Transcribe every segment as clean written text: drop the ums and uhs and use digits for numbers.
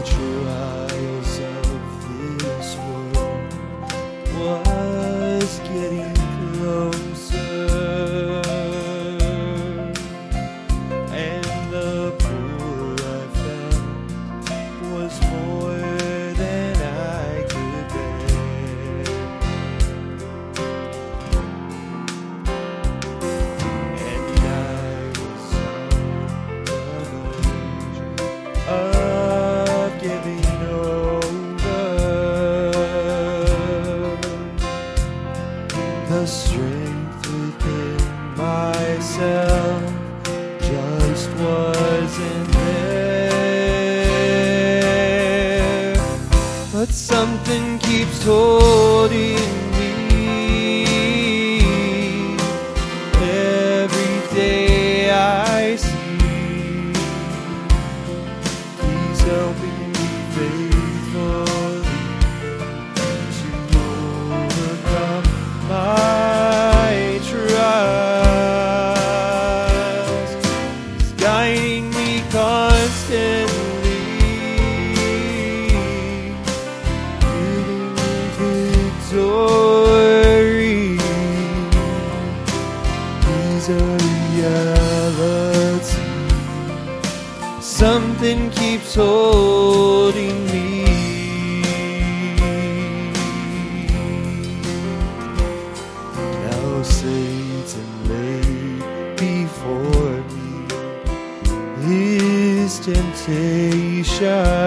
trials of this world was getting closer, and the pull I felt was more than I could bear. And I was on the verge of giving over. The strength within myself just wasn't there. But something keeps holding me. Every day I see He's helping me faithfully to overcome my trials. He's guiding me constantly, giving me victory. He's a reality. Something keeps holding me. Now Satan laid before me his temptation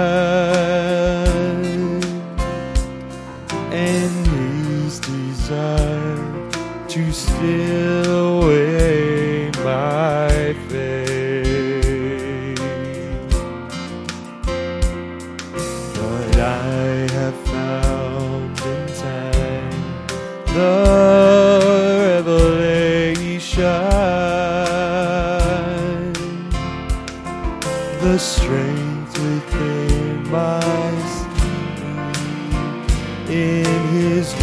and his desire to steal away my faith. But I have found in time the revelation, the strength within my spirit in His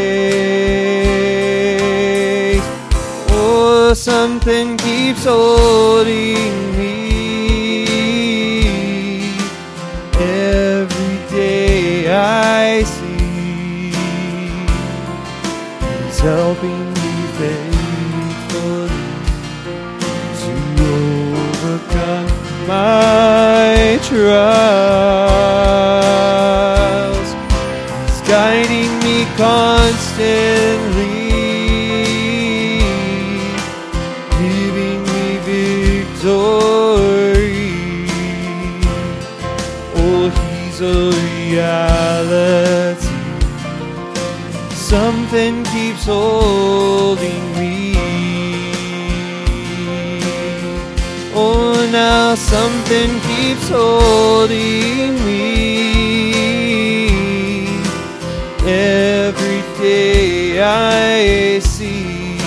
grace. Oh, something keeps holding me. Every day I see He's helping me faithfully to overcome my trials. He's guiding me constantly, giving me victory. Oh, He's a reality. Something keeps holding me. Oh, now something keeps holding me. Every day I see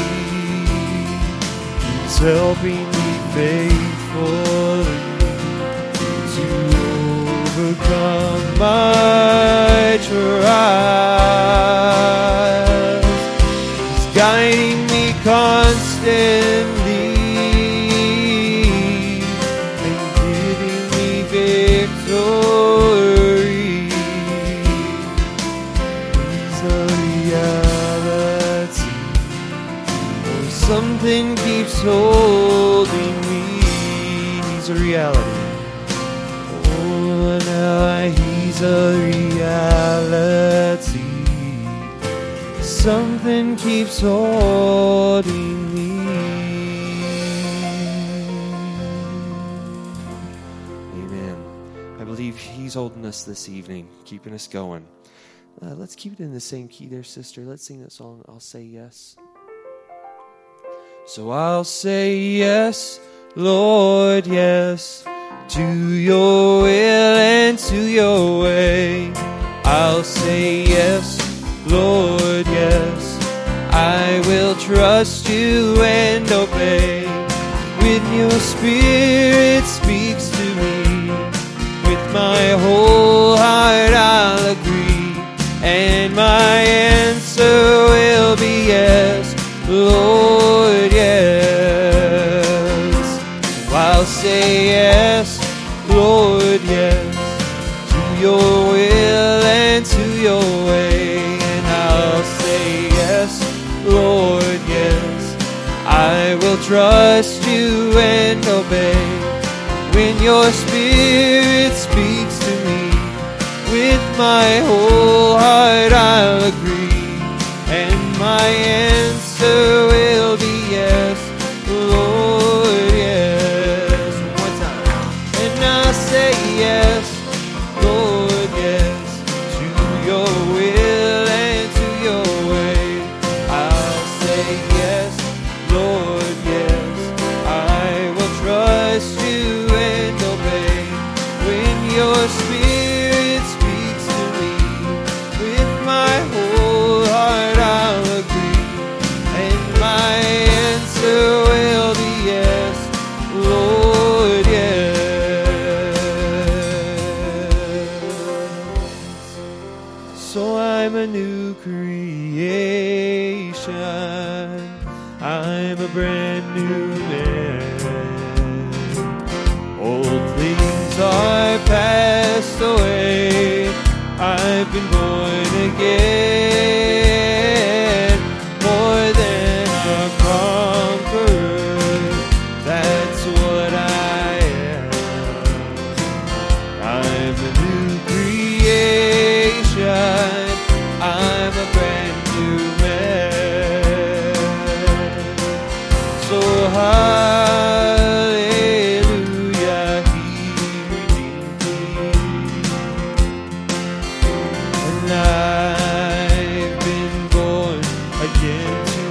He's helping me faithfully to overcome my trials. He's guiding me constantly and giving me victory. He's a reality. Oh, something keeps holding me. He's a reality. Oh, now He's a reality. Something keeps holding me. Amen. I believe He's holding us this evening, keeping us going. Let's keep it in the same key there, sister. Let's sing that song, I'll Say Yes. So I'll say yes, Lord, yes, to your will and to your way. I'll say yes, Lord, yes, I will trust you and obey. When your Spirit speaks to me, with my whole heart I'll agree, and my answer will be yes, Lord, yes. So I'll say yes, Lord, yes, to your will and to your way. And I'll say yes, Lord, yes. I will trust you and obey. When your Spirit speaks to me, with my whole heart I'll agree, and my answer will be yes, Lord, yes. One more time. And I'll say yes, Lord, yes, to your will and to your way. I'll say yes, Lord, yes. I will trust you and obey. When your Spirit speaks to me, with my whole heart I'll agree, and my answer will be yes, Lord, yes. So I'm a new creation, I'm a brand new man. Old things are passed away, I've been born again. More than a conqueror, that's what I am. I'm a new creation, I'm a brand new man. So hallelujah, he redeemed me. And I've been born again to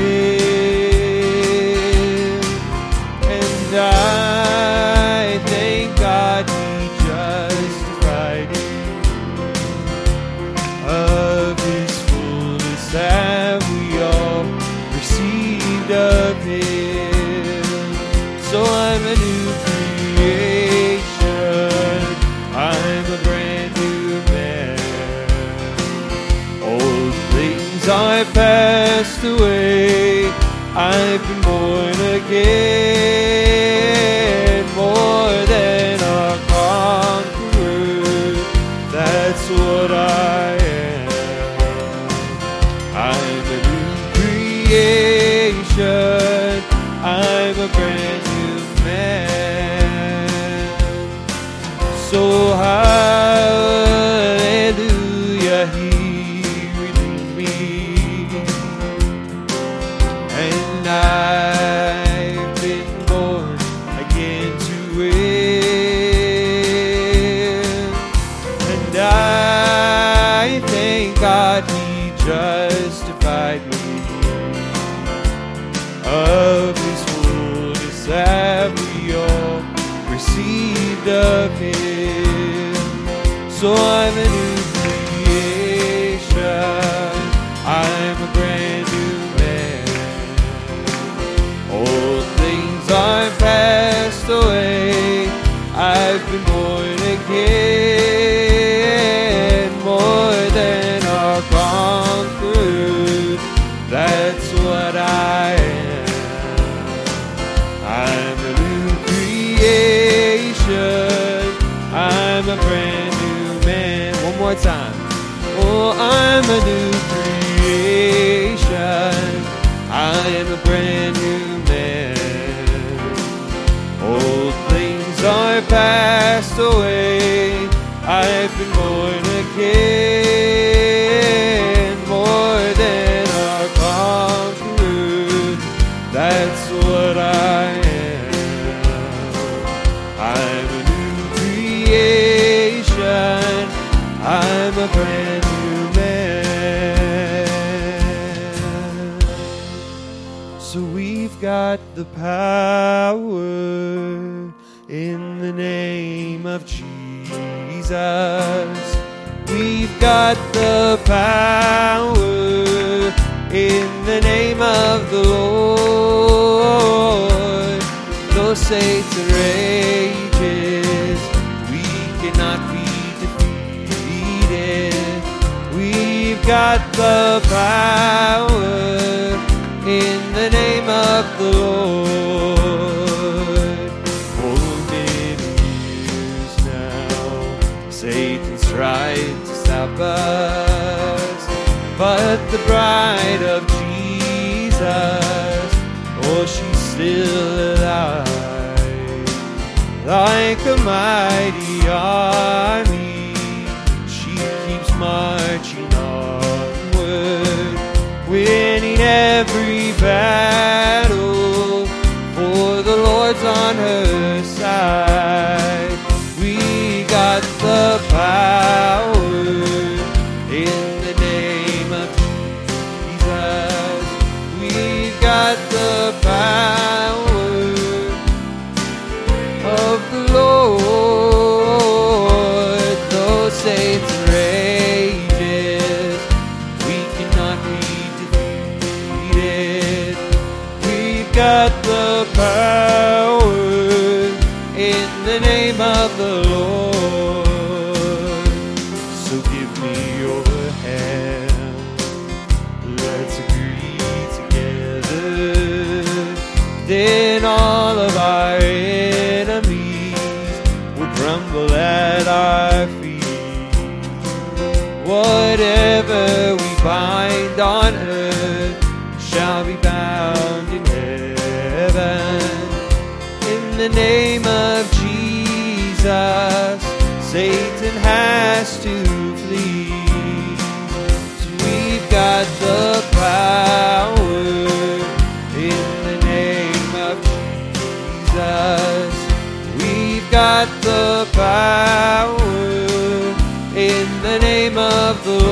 win. And I thank God he justified me. Of his fullness have we all received of him. So I'm a new creation, I'm a brand new man. Old things are passed away, I've been born again. More than a conqueror, that's what I am. I'm a new creation, I'm a brand new man. So hallelujah, he redeemed me. And I've been born again to win. And I thank God he justified me. Of his fullness have we all received of him. So I'm a new creation, I'm a brand new man. Old things are passed away, I've been born again. More than a conqueror, that's what I am. I'm a new creation, I'm a brand new man. One more time. Oh, I'm a new creation, I am a brand new man. Old things are passed away, I've been born again. More than a conqueror, that's what I am. I'm a new creation, I'm a brand new man. So we've got the power in the name of Jesus. We've got the power in the name of the Lord. Though Satan rages, we cannot be defeated. We've got the power in the name of the Lord. For many years now, Satan's tried to stop us, but the bride of Jesus, oh, she's still alive. Like a mighty army, she keeps marching onward, winning every battle, for the Lord's on her side. We got the power in the name of Jesus. We've got the power of the Lord. Though Satan rages, we cannot be defeated. We've got the power in the name of the Lord. So give me your hand, let's agree together. Then all of our enemies will crumble at our feet. Whatever we bind on earth shall be bound in heaven. In the name of Jesus, Satan has to flee. So we've got the power in the name of Jesus. We've got the power in the name of the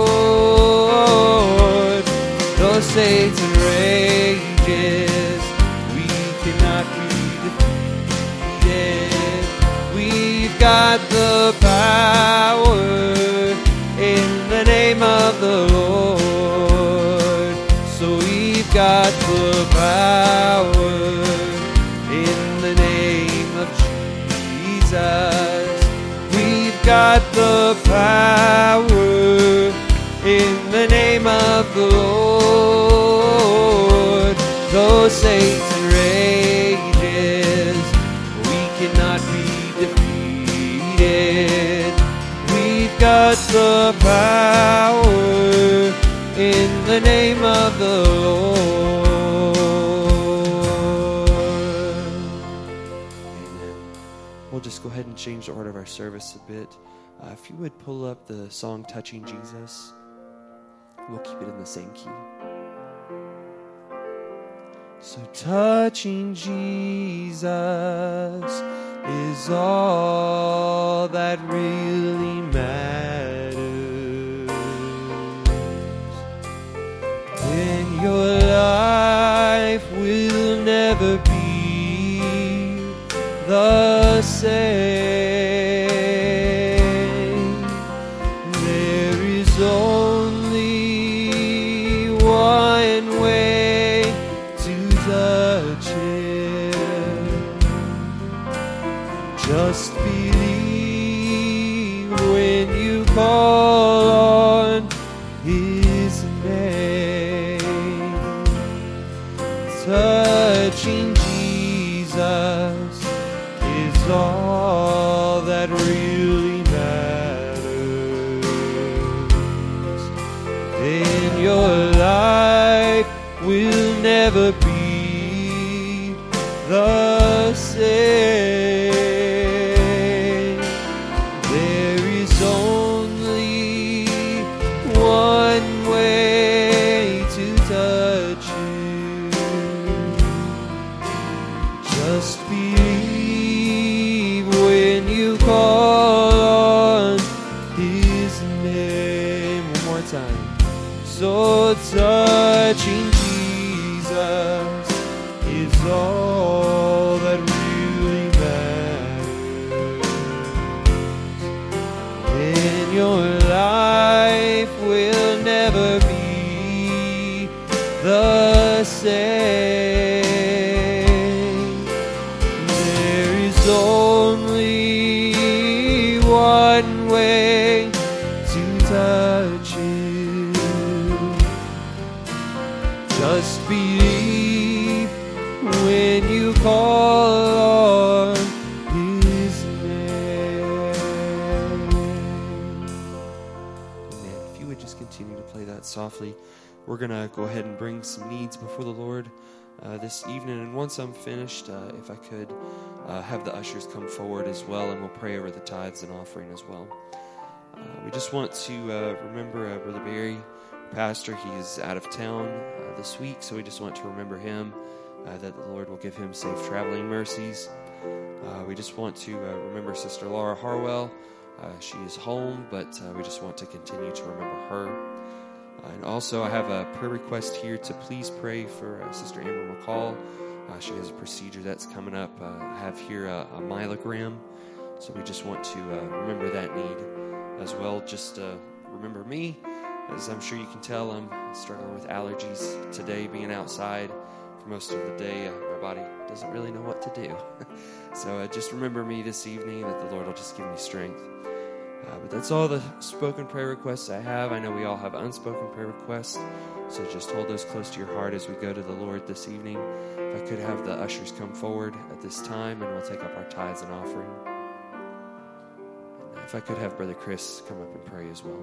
Lord. Though Satan rages, we cannot be defeated. We've got the power in the name of the Lord. So we've got the power in the name of Jesus. We've got the power in the name of the Lord. Though Satan rages, we cannot be defeated. We've got the power in the name of the Lord. Amen. We'll just go ahead and change the order of our service a bit. If you would pull up the song Touching Jesus, we'll keep it in the same key. So touching Jesus is all that really matters. Then your life will never be the same. There is only one way to touch Him. Just believe when you call on His name. Touching Jesus is all that really matters. Then your life will never be the same. There is only one way to touch you. Just believe when you call on His name. One more time. So touching Jesus is all that really matters. Then your life will never be the same. There is only one way to touch you. Just believe when you call on His name. just continue to play that softly. We're going to go ahead and bring some needs before the Lord this evening. And once I'm finished, if I could have the ushers come forward as well, and we'll pray over the tithes and offering as well. We just want to remember Brother Barry, pastor. He is out of town this week, so we just want to remember him, that the Lord will give him safe traveling mercies. We just want to remember Sister Laura Harwell. She is home, but we just want to continue to remember her. And also, I have a prayer request here to please pray for Sister Amber McCall. She has a procedure that's coming up. I have here a myelogram, so we just want to remember that need as well. Just remember me, as I'm sure you can tell, I'm struggling with allergies today, being outside for most of the day. My body doesn't really know what to do. So just remember me this evening, that the Lord will just give me strength. But that's all the spoken prayer requests I have. I know we all have unspoken prayer requests, so just hold those close to your heart as we go to the Lord this evening. If I could have the ushers come forward at this time, and we'll take up our tithes and offering. And if I could have Brother Chris come up and pray as well.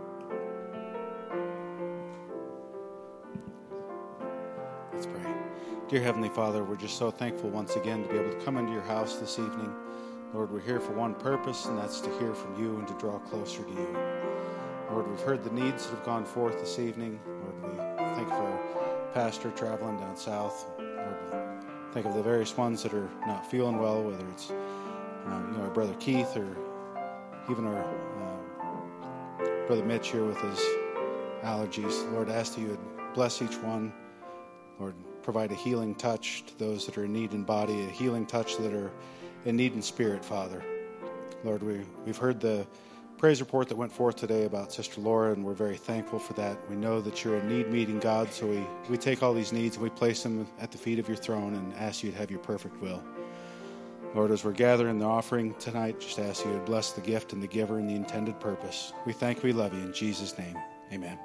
Let's pray. Dear Heavenly Father, we're just so thankful once again to be able to come into your house this evening. Lord, we're here for one purpose, and that's to hear from you and to draw closer to you. Lord, we've heard the needs that have gone forth this evening. Lord, we thank you for our pastor traveling down south. Lord, we think of the various ones that are not feeling well, whether it's our brother Keith, or even our brother Mitch here with his allergies. Lord, I ask that you would bless each one. Lord, provide a healing touch to those that are in need in body, a healing touch that are in need in spirit, Father. Lord, we've heard the praise report that went forth today about Sister Laura, and we're very thankful for that. We know that you're a need-meeting God, so we take all these needs and we place them at the feet of your throne and ask you to have your perfect will. Lord, as we're gathering the offering tonight, just ask you to bless the gift and the giver and the intended purpose. We thank you, we love you. In Jesus' name, amen.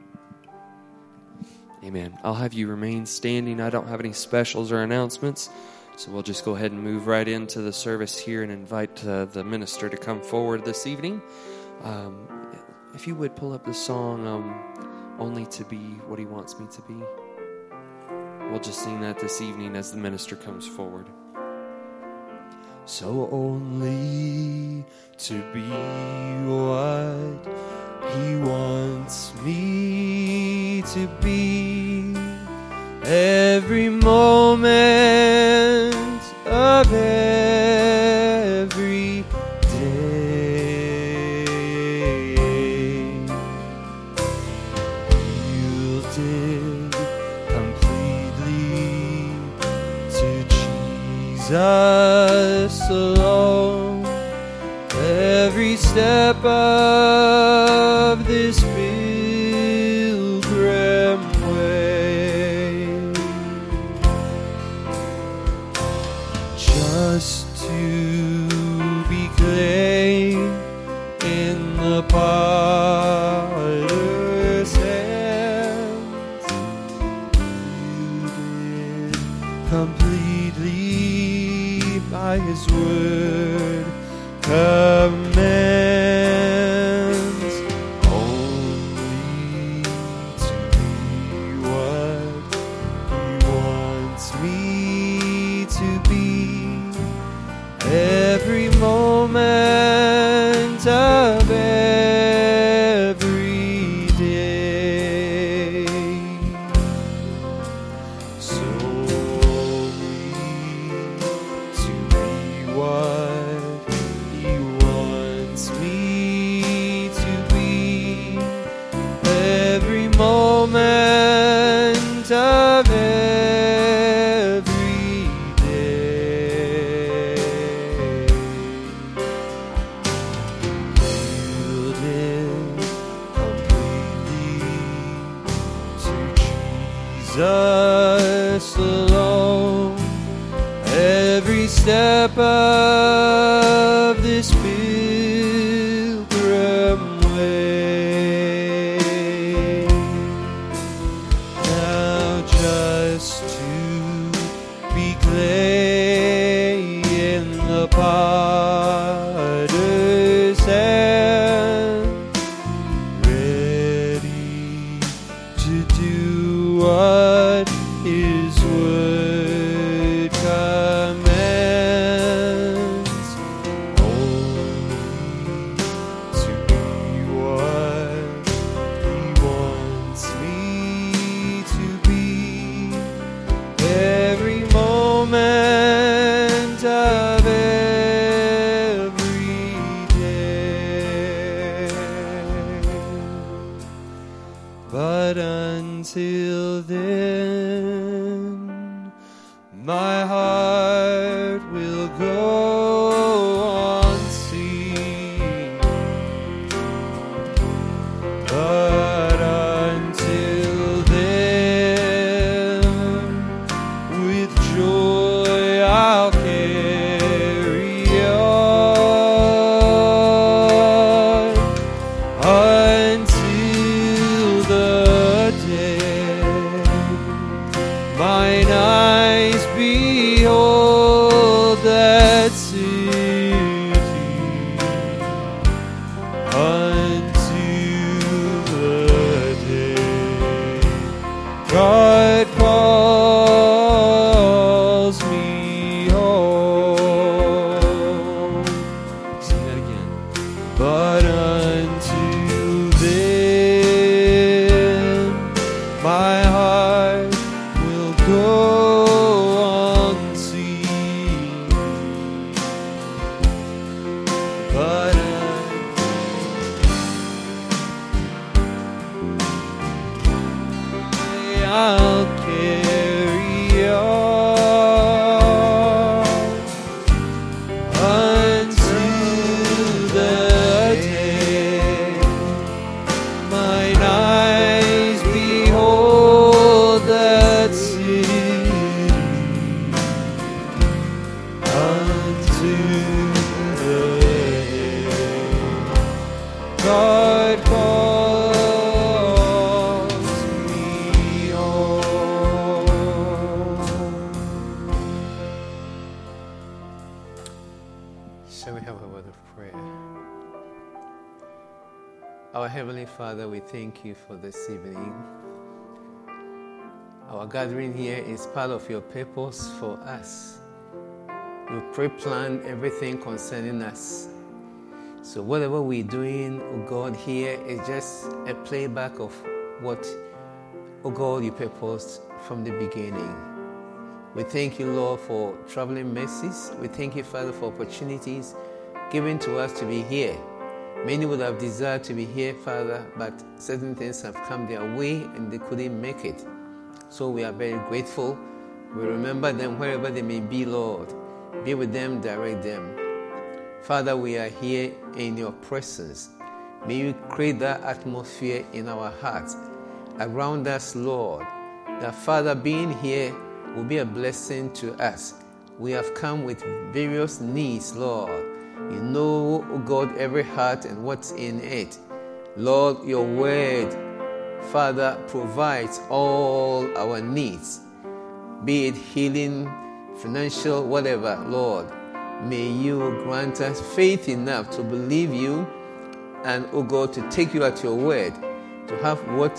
Amen. I'll have you remain standing. I don't have any specials or announcements, so we'll just go ahead and move right into the service here and invite the minister to come forward this evening. If you would pull up the song, Only to Be What He Wants Me to Be. We'll just sing that this evening as the minister comes forward. So only to be what He wants me to be, every moment of every day, yielded completely to Jesus alone, every step of this pilgrim way, just to be clay in the potter's hands, yielded completely by His word commands, only to be what He wants me to be, every moment of every day. So only to be what He wants me to be, every moment of every day, yielded completely to Jesus alone, every step of this pilgrim way. Now just to be clay in the potter's hand, ready But until then, my heart will go on singing. But until then, with joy I'll carry on until the day mine eyes behold that city, until the day God calls me home. Sing that again. But until then, my heart will go on singing. But I'll carry on until the day mine eyes behold that city, until the day God calls me home. Shall we have a word of prayer? Our Heavenly Father, we thank you for this evening. Our gathering here is part of your purpose for us. You pre-planned everything concerning us. So whatever we're doing, oh God, here is just a playback of what, oh God, you purposed from the beginning. We thank you, Lord, for traveling mercies. We thank you, Father, for opportunities given to us to be here. Many would have desired to be here, Father, but certain things have come their way and they couldn't make it. So we are very grateful. We remember them wherever they may be, Lord. Be with them, direct them. Father, we are here in your presence. May you create that atmosphere in our hearts, around us, Lord. That, Father, being here will be a blessing to us. We have come with various needs, Lord. You know, oh God, every heart and what's in it. Lord, your word, Father, provides all our needs, be it healing, financial, whatever, Lord. May you grant us faith enough to believe you and, oh God, to take you at your word, to have what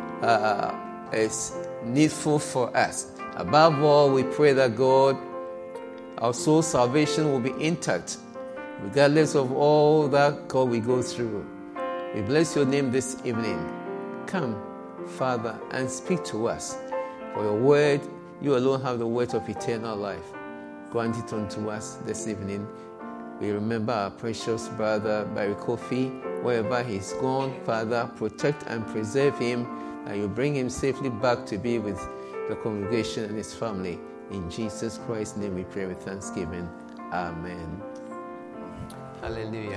is needful for us. Above all, we pray that, God, our soul salvation will be intact, regardless of all that, God, we go through. We bless your name this evening. Come, Father, and speak to us. For your word, you alone have the words of eternal life. Grant it unto us this evening. We remember our precious brother Barry Kofi, wherever he's gone. Father, protect and preserve him, and you bring him safely back to be with the congregation and his family. In Jesus Christ's name we pray with thanksgiving. Amen. Hallelujah.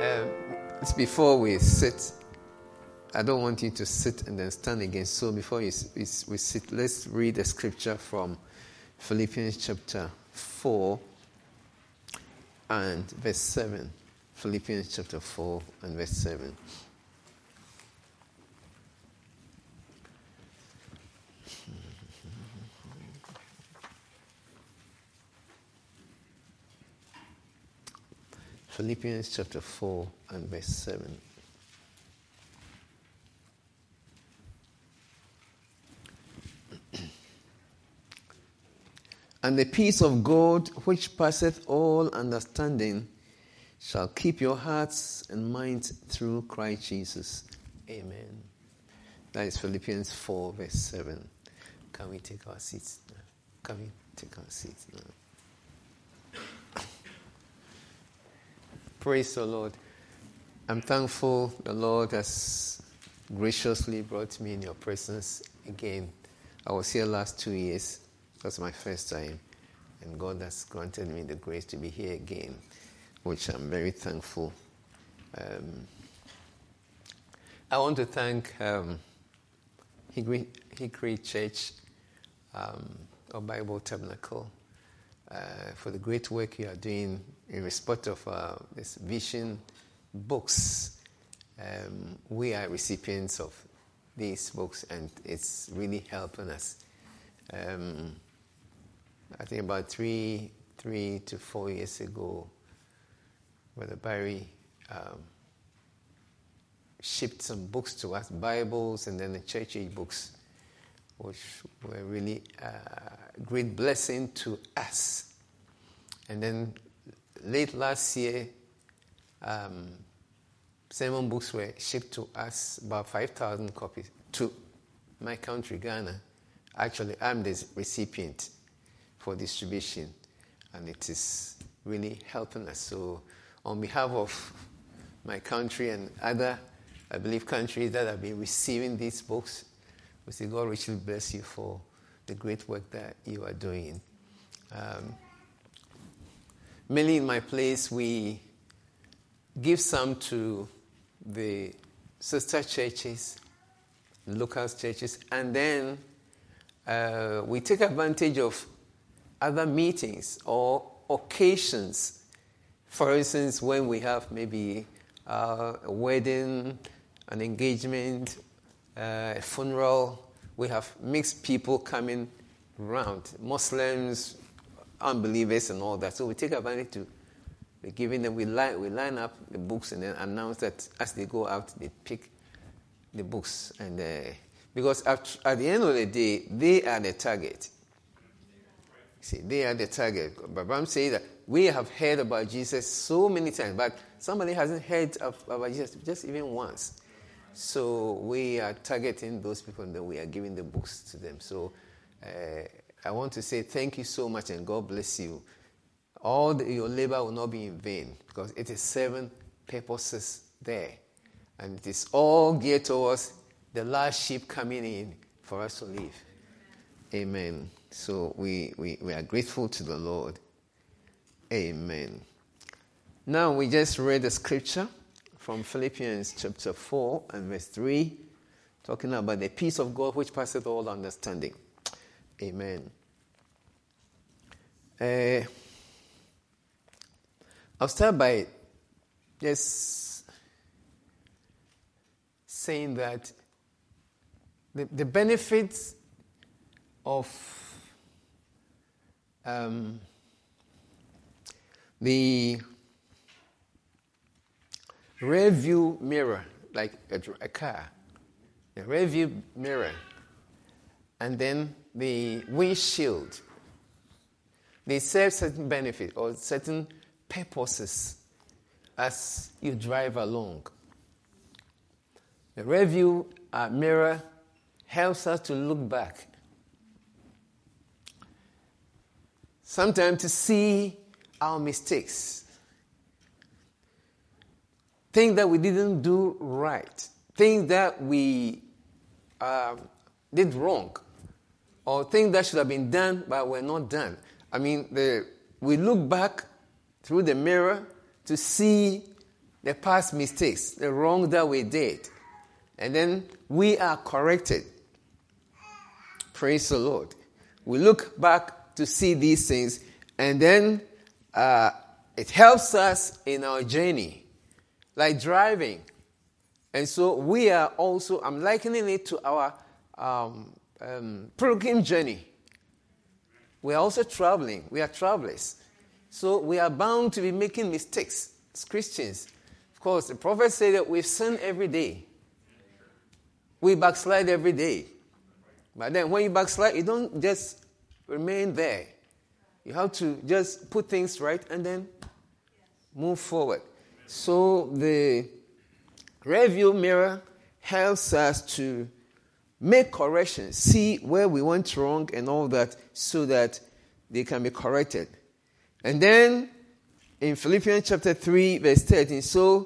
Before we sit, I don't want you to sit and then stand again. So before we sit, let's read a scripture from Philippians chapter 4 and verse 7. Philippians chapter 4 and verse 7. Philippians chapter 4 and verse 7. And the peace of God, which passeth all understanding, shall keep your hearts and minds through Christ Jesus. Amen. That is Philippians 4 verse 7. Can we take our seats now? Can we take our seats now? Praise the Lord. I'm thankful the Lord has graciously brought me in your presence again. I was here last 2 years. That's my first time. And God has granted me the grace to be here again, which I'm very thankful. I want to thank Hickory Church or Bible Tabernacle for the great work you are doing in respect of this vision books. We are recipients of these books, and it's really helping us. I think about 3 to 4 years ago, Brother Barry shipped some books to us, Bibles and then the church age books, which were really a great blessing to us. And then late last year, sermon books were shipped to us, about 5,000 copies, to my country, Ghana. Actually, I'm the recipient for distribution, and it is really helping us. So on behalf of my country and other, I believe, countries that have been receiving these books, we say God richly bless you for the great work that you are doing. Mainly in my place, we give some to the sister churches, local churches, and then we take advantage of other meetings or occasions. For instance, when we have maybe a wedding, an engagement, a funeral, we have mixed people coming around, Muslims, unbelievers, and all that. So we take advantage to be giving them. We line up the books and then announce that as they go out, they pick the books, and because at the end of the day, they are the target. See, they are the target. But I'm saying that we have heard about Jesus so many times, but somebody hasn't heard about Jesus just even once. So we are targeting those people, and then we are giving the books to them. So I want to say thank you so much, and God bless you. Your labor will not be in vain, because it is 7 purposes there. And it is all geared towards the last sheep coming in for us to live. Amen. So we are grateful to the Lord. Amen. Now we just read the scripture from Philippians chapter 4 and verse 3, talking about the peace of God which passeth all understanding. Amen. I'll start by just saying that the benefits of the rear view mirror, like a car, the rear view mirror, and then the windshield, they serve certain benefits or certain purposes as you drive along. The rear view mirror helps us to look back. Sometimes to see our mistakes. Things that we didn't do right. Things that we did wrong. Or things that should have been done but were not done. I mean, we look back through the mirror to see the past mistakes, the wrong that we did. And then we are corrected. Praise the Lord. We look back to see these things, and then it helps us in our journey, like driving. And so we are also, I'm likening it to our pilgrim journey. We are also traveling. We are travelers. So we are bound to be making mistakes as Christians. Of course, the prophet said that we sin every day. We backslide every day. But then when you backslide, you don't just remain there. You have to just put things right and then move forward. So the rear view mirror helps us to make corrections, see where we went wrong and all that, so that they can be corrected. And then in Philippians chapter 3, verse 13, so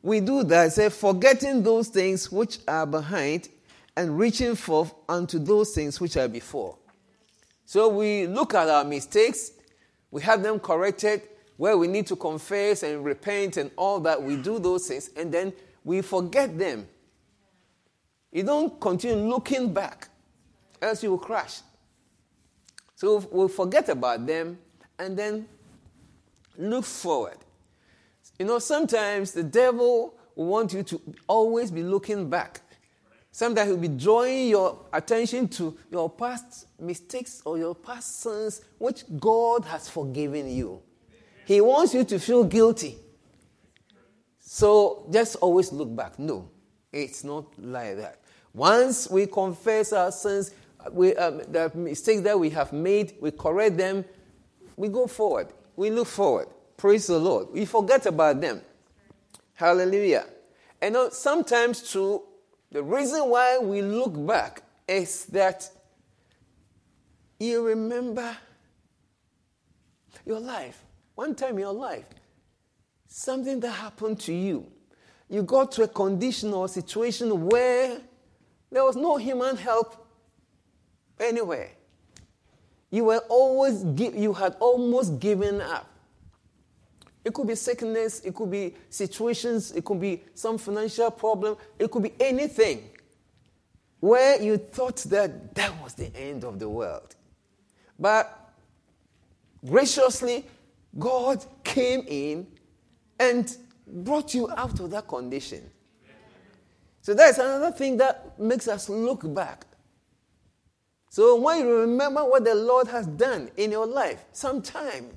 we do that, say, forgetting those things which are behind and reaching forth unto those things which are before. So we look at our mistakes, we have them corrected, where we need to confess and repent and all that. We do those things, and then we forget them. You don't continue looking back, else you will crash. So we'll forget about them and then look forward. Sometimes the devil will want you to always be looking back. Sometimes he'll be drawing your attention to your past mistakes or your past sins, which God has forgiven you. He wants you to feel guilty. So just always look back. No, it's not like that. Once we confess our sins, the mistakes that we have made, we correct them, we go forward. We look forward. Praise the Lord. We forget about them. Hallelujah. And sometimes too, the reason why we look back is that you remember your life. One time in your life, something that happened to you. You got to a condition or situation where there was no human help anywhere. You had almost given up. It could be sickness, it could be situations, it could be some financial problem, it could be anything where you thought that was the end of the world. But graciously, God came in and brought you out of that condition. So that's another thing that makes us look back. So when you remember what the Lord has done in your life, sometime,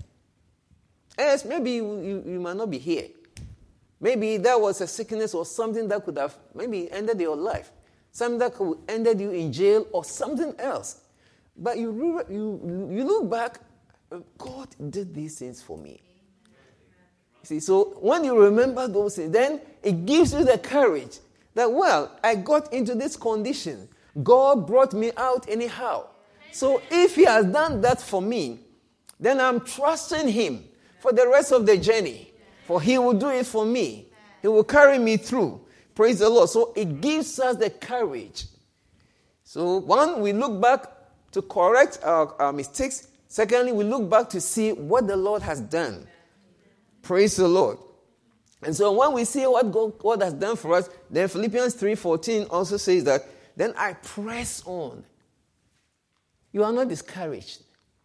as maybe you might not be here. Maybe that was a sickness or something that could have maybe ended your life. Something that could have ended you in jail or something else. But you look back, God did these things for me. See, so when you remember those things, then it gives you the courage that, well, I got into this condition. God brought me out anyhow. So if he has done that for me, then I'm trusting him for the rest of the journey. For he will do it for me. He will carry me through. Praise the Lord. So it gives us the courage. So one, we look back to correct our mistakes. Secondly, we look back to see what the Lord has done. Praise the Lord. And so when we see what God has done for us, then Philippians 3:14 also says that, then I press on. You are not discouraged.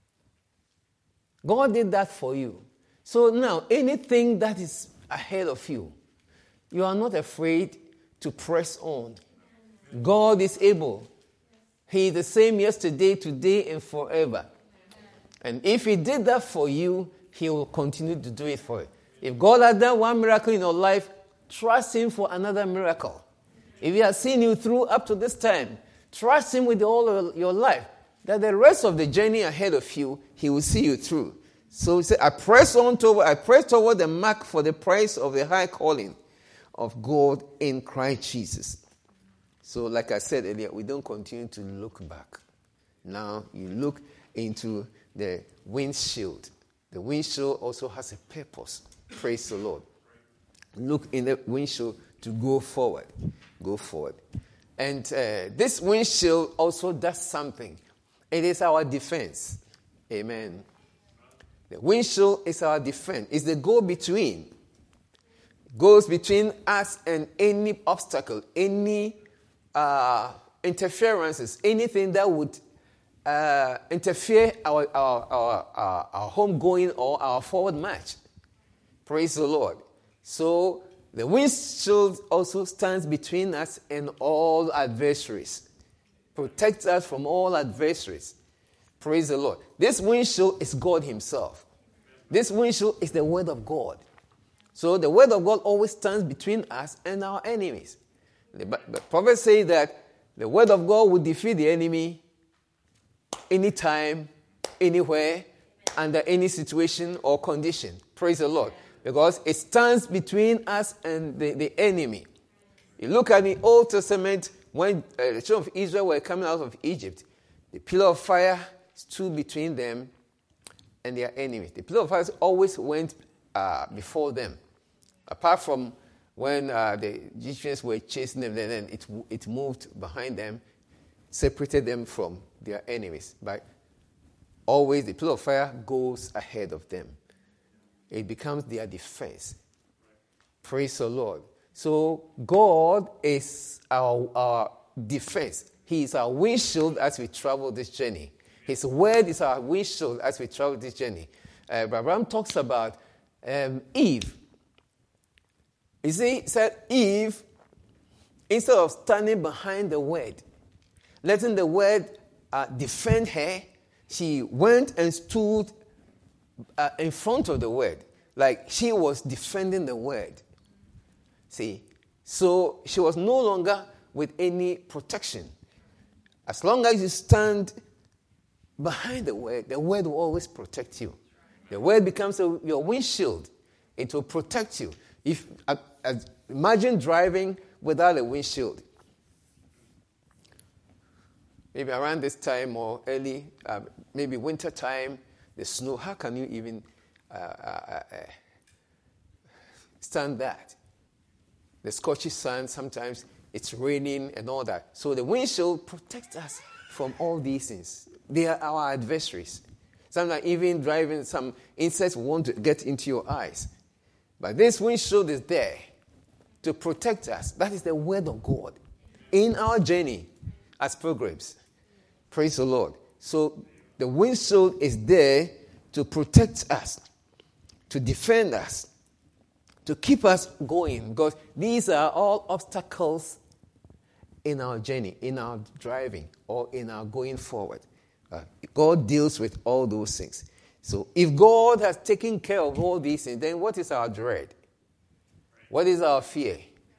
God did that for you. So now, anything that is ahead of you, you are not afraid to press on. God is able. He is the same yesterday, today, and forever. And if he did that for you, he will continue to do it for you. If God has done one miracle in your life, trust him for another miracle. If he has seen you through up to this time, trust him with all of your life, that the rest of the journey ahead of you, he will see you through. So he said, I press toward the mark for the prize of the high calling of God in Christ Jesus. So like I said earlier, we don't continue to look back. Now you look into the windshield. The windshield also has a purpose. Praise the Lord. Look in the windshield to go forward. Go forward. And this windshield also does something. It is our defense. Amen. The windshield is our defense. It's the go-between. Goes between us and any obstacle, any interferences, anything that would interfere our home going or our forward march. Praise the Lord. So the windshield also stands between us and all adversaries. Protects us from all adversaries. Praise the Lord. This windshield is God himself. This windshield is the word of God. So the word of God always stands between us and our enemies. The prophet says that the word of God will defeat the enemy anytime, anywhere, under any situation or condition. Praise the Lord. Because it stands between us and the enemy. You look at the Old Testament, when the children of Israel were coming out of Egypt, the pillar of fire stood between them and their enemies. The pillar of fire always went before them. Apart from When the Egyptians were chasing them, then it moved behind them, separated them from their enemies. But always the pillar of fire goes ahead of them. It becomes their defense. Praise the Lord. So God is our defense. He is our windshield as we travel this journey. His word is our windshield as we travel this journey. Abraham talks about Eve. You see, he said Eve, instead of standing behind the word, letting the word defend her, she went and stood in front of the word, like she was defending the word. See, so she was no longer with any protection. As long as you stand behind the word will always protect you. The word becomes your windshield. It will protect you. If imagine driving without a windshield. Maybe around this time or early, maybe winter time, the snow. How can you even stand that? The scorchy sun, sometimes it's raining and all that. So the windshield protects us from all these things. They are our adversaries. Sometimes even driving, some insects want to get into your eyes. But this windshield is there to protect us. That is the word of God in our journey as pilgrims. Praise the Lord. So the windshield is there to protect us, to defend us, to keep us going. Because these are all obstacles in our journey, in our driving, or in our going forward. God deals with all those things. So if God has taken care of all these things, then what is our dread? What is our fear?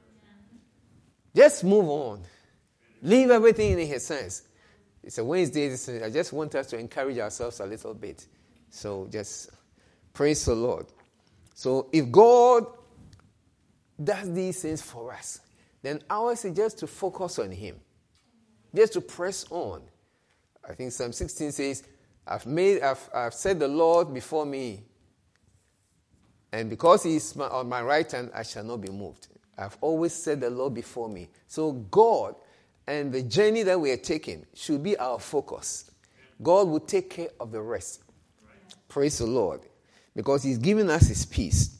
Just move on. Leave everything in His hands. It's a Wednesday. I just want us to encourage ourselves a little bit. So just praise the Lord. So if God does these things for us, then ours is just to focus on Him. Just to press on. I think Psalm 16 says, I've set the Lord before me, and because He is on my right hand, I shall not be moved. I've always set the Lord before me. So God and the journey that we are taking should be our focus. God will take care of the rest. Praise the Lord. Because He's given us His peace.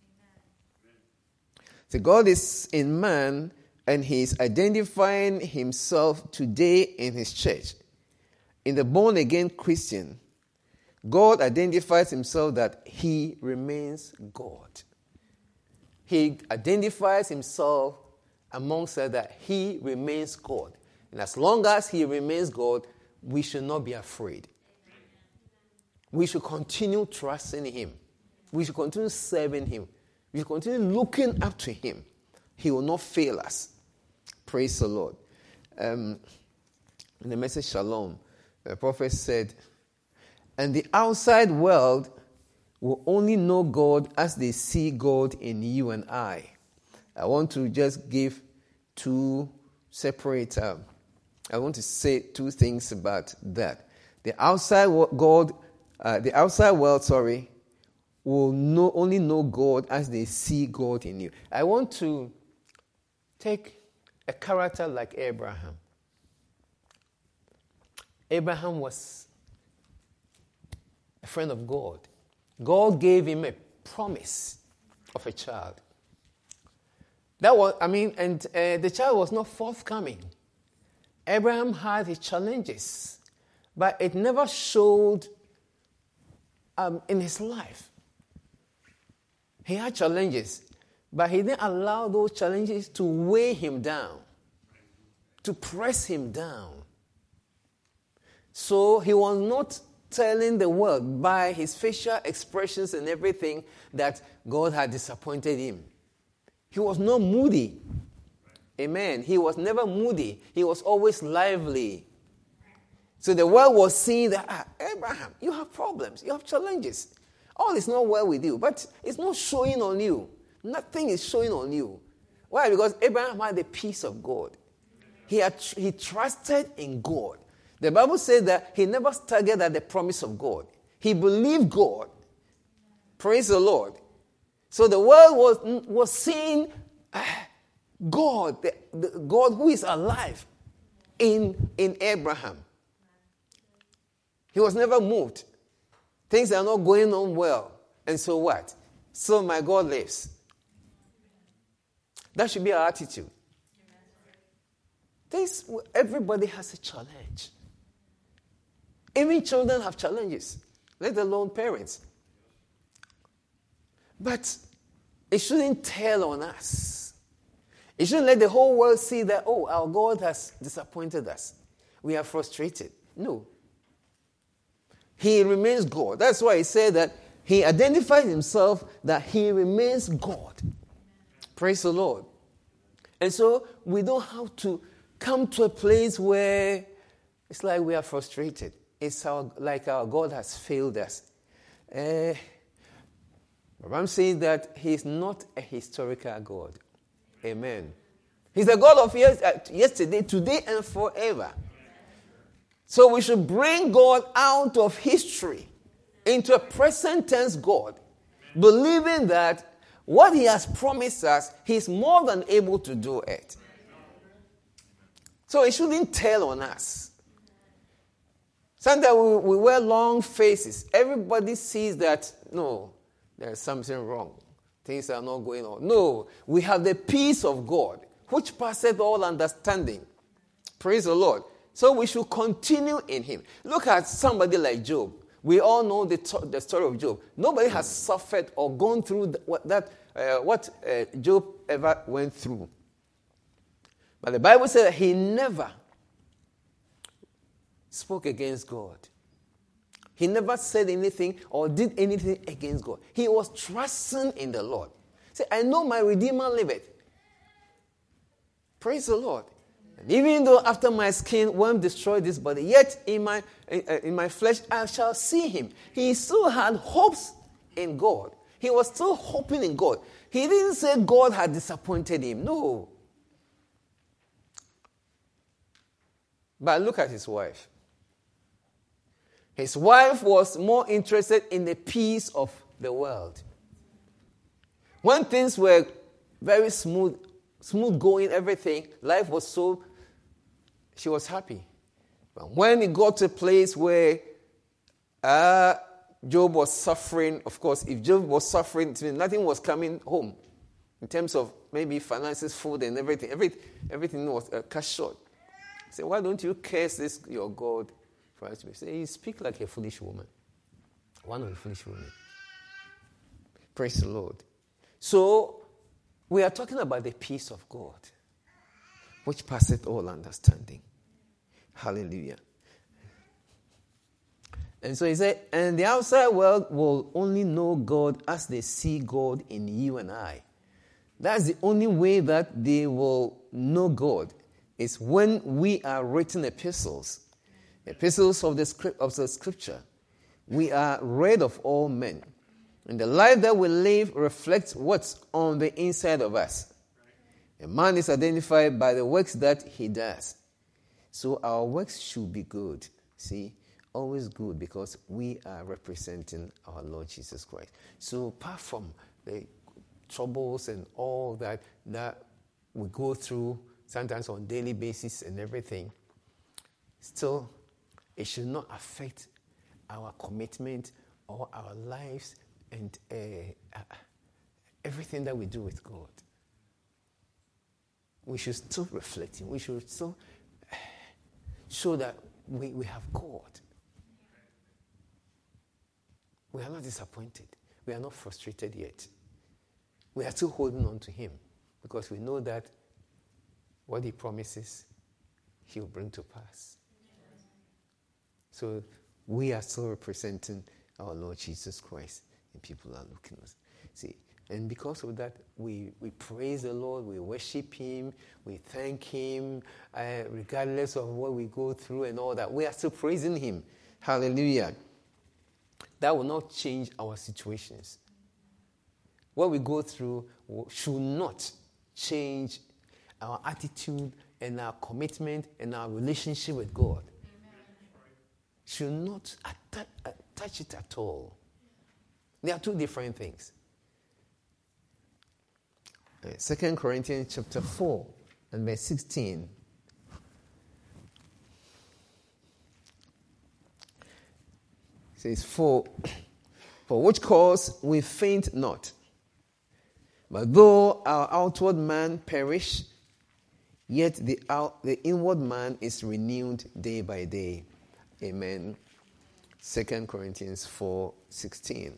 So God is in man, and He is identifying Himself today in His church. In the born-again Christian, God identifies Himself that He remains God. He identifies Himself amongst us that He remains God. And as long as He remains God, we should not be afraid. We should continue trusting Him. We should continue serving Him. We should continue looking up to Him. He will not fail us. Praise the Lord. In the message Shalom, the prophet said, and the outside world will only know God as they see God in you and I. I want to just give two separate, I want to say two things about that. The outside world, will only know God as they see God in you. I want to take a character like Abraham. Abraham was a friend of God. God gave him a promise of a child. The child was not forthcoming. Abraham had his challenges, but it never showed in his life. He had challenges, but he didn't allow those challenges to weigh him down, to press him down. So he was not telling the world by his facial expressions and everything that God had disappointed him. He was not moody. Amen. He was never moody. He was always lively. So the world was seeing that, Abraham, you have problems. You have challenges. All is not well with you, but it's not showing on you. Nothing is showing on you. Why? Because Abraham had the peace of God. He trusted in God. The Bible says that he never staggered at the promise of God. He believed God. Praise the Lord. So the world was seeing God, the God who is alive in Abraham. He was never moved. Things are not going on well. And so what? So my God lives. That should be our attitude. Everybody has a challenge. Even children have challenges, let alone parents. But it shouldn't tell on us. It shouldn't let the whole world see that, oh, our God has disappointed us. We are frustrated. No. He remains God. That's why he said that he identified himself that he remains God. Praise the Lord. And so we don't have to come to a place where it's like we are frustrated. It's like our God has failed us. But I'm saying that he's not a historical God. Amen. He's the God of yesterday, today, and forever. So we should bring God out of history into a present tense God, believing that what he has promised us, he's more than able to do it. So it shouldn't tell on us. Sometimes we wear long faces. Everybody sees that, no, there's something wrong. Things are not going on. No, we have the peace of God, which passeth all understanding. Praise the Lord. So we should continue in him. Look at somebody like Job. We all know the story of Job. Nobody has suffered or gone through what Job ever went through. But the Bible says that he never spoke against God. He never said anything or did anything against God. He was trusting in the Lord. Say, I know my Redeemer liveth. Praise the Lord. And even though after my skin worm destroyed this body, yet in my flesh I shall see him. He still had hopes in God. He was still hoping in God. He didn't say God had disappointed him. No. But look at his wife. His wife was more interested in the peace of the world. When things were very smooth going, everything, life was so, she was happy. But when it got to a place where Job was suffering, of course, if Job was suffering, nothing was coming home in terms of maybe finances, food, and everything. Everything was cut short. He said, why don't you curse this, your God? For us to say, you speak like a foolish woman. One of the foolish women. Praise the Lord. So, we are talking about the peace of God, which passeth all understanding. Hallelujah. And so he said, and the outside world will only know God as they see God in you and I. That's the only way that they will know God, is when we are written epistles of the scripture. We are read of all men. And the life that we live reflects what's on the inside of us. A man is identified by the works that he does. So our works should be good. See, always good, because we are representing our Lord Jesus Christ. So apart from the troubles and all that we go through, sometimes on a daily basis and everything, still, it should not affect our commitment or our lives and everything that we do with God. We should still reflect Him. We should still show that we have God. We are not disappointed. We are not frustrated yet. We are still holding on to Him because we know that what He promises, He will bring to pass. So we are still representing our Lord Jesus Christ, and people are looking at us. See, and because of that, we praise the Lord, we worship Him, we thank Him, regardless of what we go through and all that. We are still praising Him. Hallelujah. That will not change our situations. What we go through should not change our attitude and our commitment and our relationship with God. Should not touch it at all. They are two different things. 2 Corinthians chapter 4 and verse 16. It says, For which cause we faint not. But though our outward man perish, yet the inward man is renewed day by day. Amen. 2 Corinthians 4:16.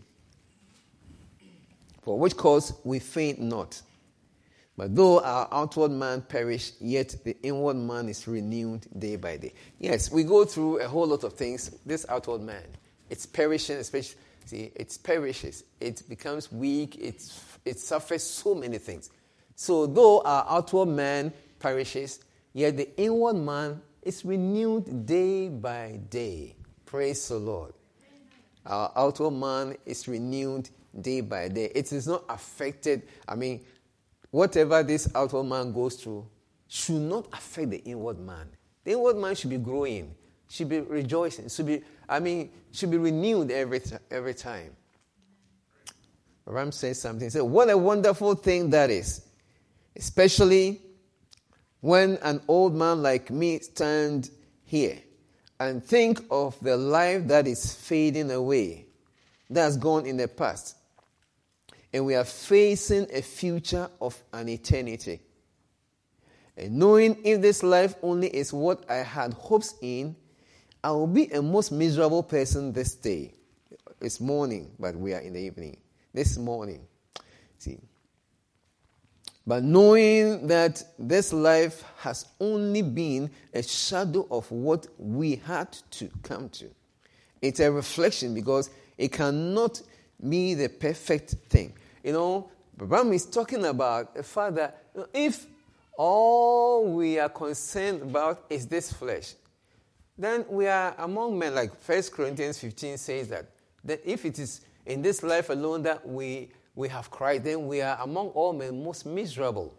For which cause we faint not. But though our outward man perish, yet the inward man is renewed day by day. Yes, we go through a whole lot of things. This outward man, it's perishing, especially, see, it perishes. It becomes weak. It suffers so many things. So though our outward man perishes, yet the inward man is renewed day by day. Praise the Lord. Our outward man is renewed day by day. It is not affected. I mean, whatever this outward man goes through should not affect the inward man. The inward man should be growing, should be rejoicing, should be renewed every time. Ram says something. He said, what a wonderful thing that is, especially when an old man like me stand here and think of the life that is fading away, that's gone in the past. And we are facing a future of an eternity. And knowing if this life only is what I had hopes in, I will be a most miserable person this day. It's morning, but we are in the evening. This morning. See. But knowing that this life has only been a shadow of what we had to come to. It's a reflection because it cannot be the perfect thing. You know, Abraham is talking about a fact that if all we are concerned about is this flesh, then we are among men, like 1 Corinthians 15 says that if it is in this life alone that we have Christ, then we are among all men most miserable.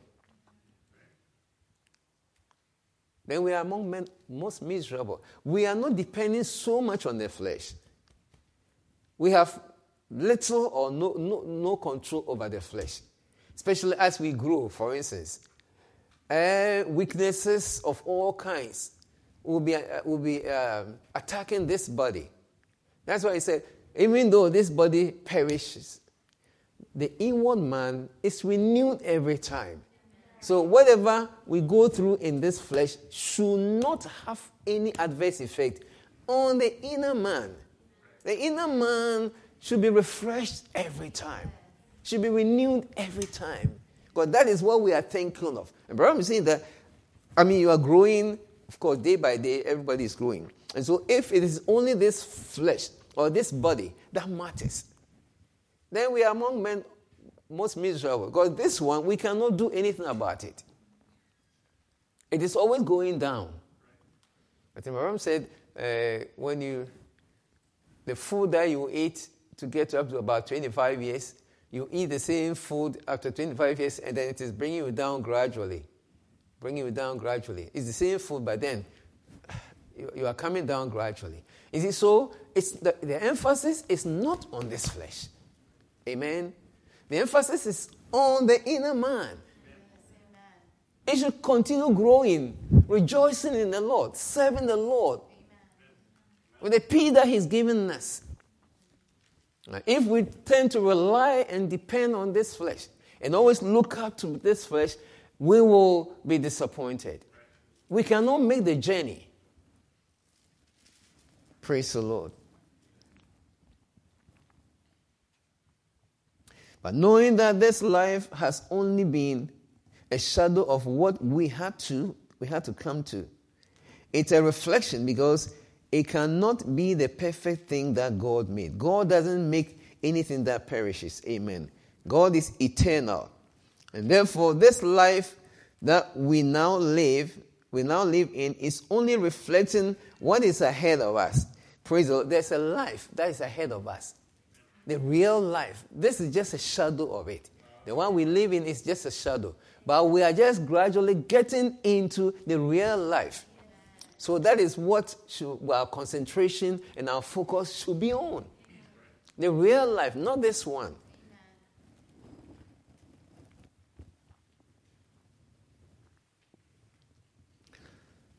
Then we are among men most miserable. We are not depending so much on the flesh. We have little or no control over the flesh, especially as we grow. For instance, weaknesses of all kinds will be attacking this body. That's why he said, even though this body perishes, the inward man is renewed every time. So whatever we go through in this flesh should not have any adverse effect on the inner man. The inner man should be refreshed every time. Should be renewed every time. Because that is what we are thinking of. And Brother is saying that, you are growing, of course, day by day, everybody is growing. And so if it is only this flesh or this body that matters, then we are among men most miserable. Because this one, we cannot do anything about it. It is always going down. I think Maram said, the food that you eat to get up to about 25 years, you eat the same food after 25 years, and then it is bringing you down gradually. It's the same food, but then you are coming down gradually. Is it so? It's the emphasis is not on this flesh. Amen. The emphasis is on the inner man. It should continue growing, rejoicing in the Lord, serving the Lord with the peace that He's given us. Now, if we tend to rely and depend on this flesh and always look up to this flesh, we will be disappointed. We cannot make the journey. Praise the Lord. But knowing that this life has only been a shadow of what we had to come to, it's a reflection because it cannot be the perfect thing that God made. God doesn't make anything that perishes. Amen. God is eternal. And therefore, this life that we now live in is only reflecting what is ahead of us. Praise the Lord. There's a life that is ahead of us. The real life. This is just a shadow of it. The one we live in is just a shadow. But we are just gradually getting into the real life. So that is what our concentration and our focus should be on. The real life, not this one.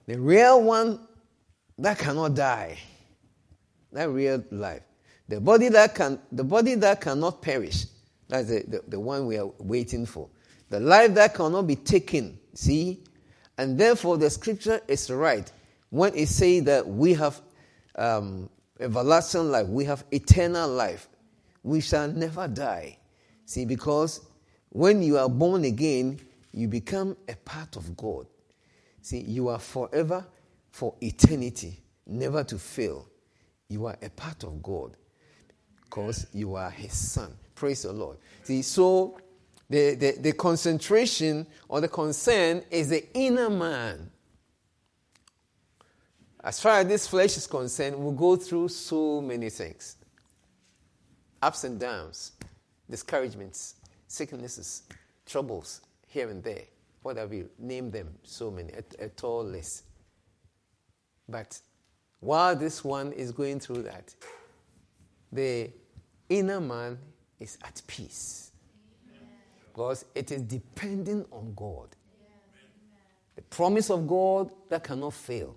The real one that cannot die. That real life. The body that cannot perish. That's the one we are waiting for. The life that cannot be taken. See? And therefore the scripture is right when it says that we have everlasting life. We have eternal life. We shall never die. See, because when you are born again, you become a part of God. See, you are forever for eternity, never to fail. You are a part of God because you are his son. Praise the Lord. See, so the concentration or the concern is the inner man. As far as this flesh is concerned, we'll go through so many things. Ups and downs, discouragements, sicknesses, troubles here and there. What have you? Name them, so many, a tall list. But while this one is going through that, the inner man is at peace. Because it is depending on God. The promise of God that cannot fail.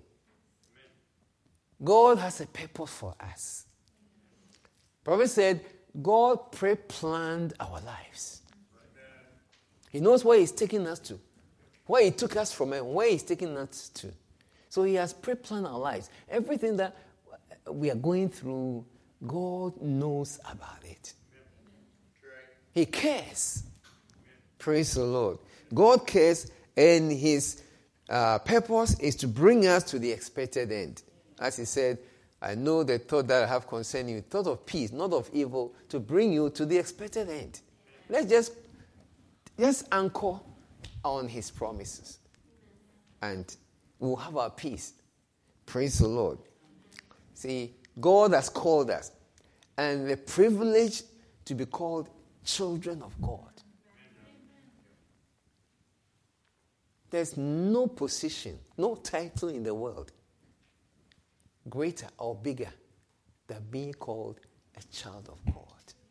God has a purpose for us. Prophet said, God pre-planned our lives. He knows where he's taking us to. Where he took us from and where he's taking us to. So he has pre-planned our lives. Everything that we are going through, God knows about it. He cares. Praise the Lord. God cares, and his purpose is to bring us to the expected end. As he said, I know the thought that I have concerning you, thought of peace, not of evil, to bring you to the expected end. Let's just anchor on his promises, and we'll have our peace. Praise the Lord. See, God has called us, and the privilege to be called children of God. There's no position, no title in the world greater or bigger than being called a child of God.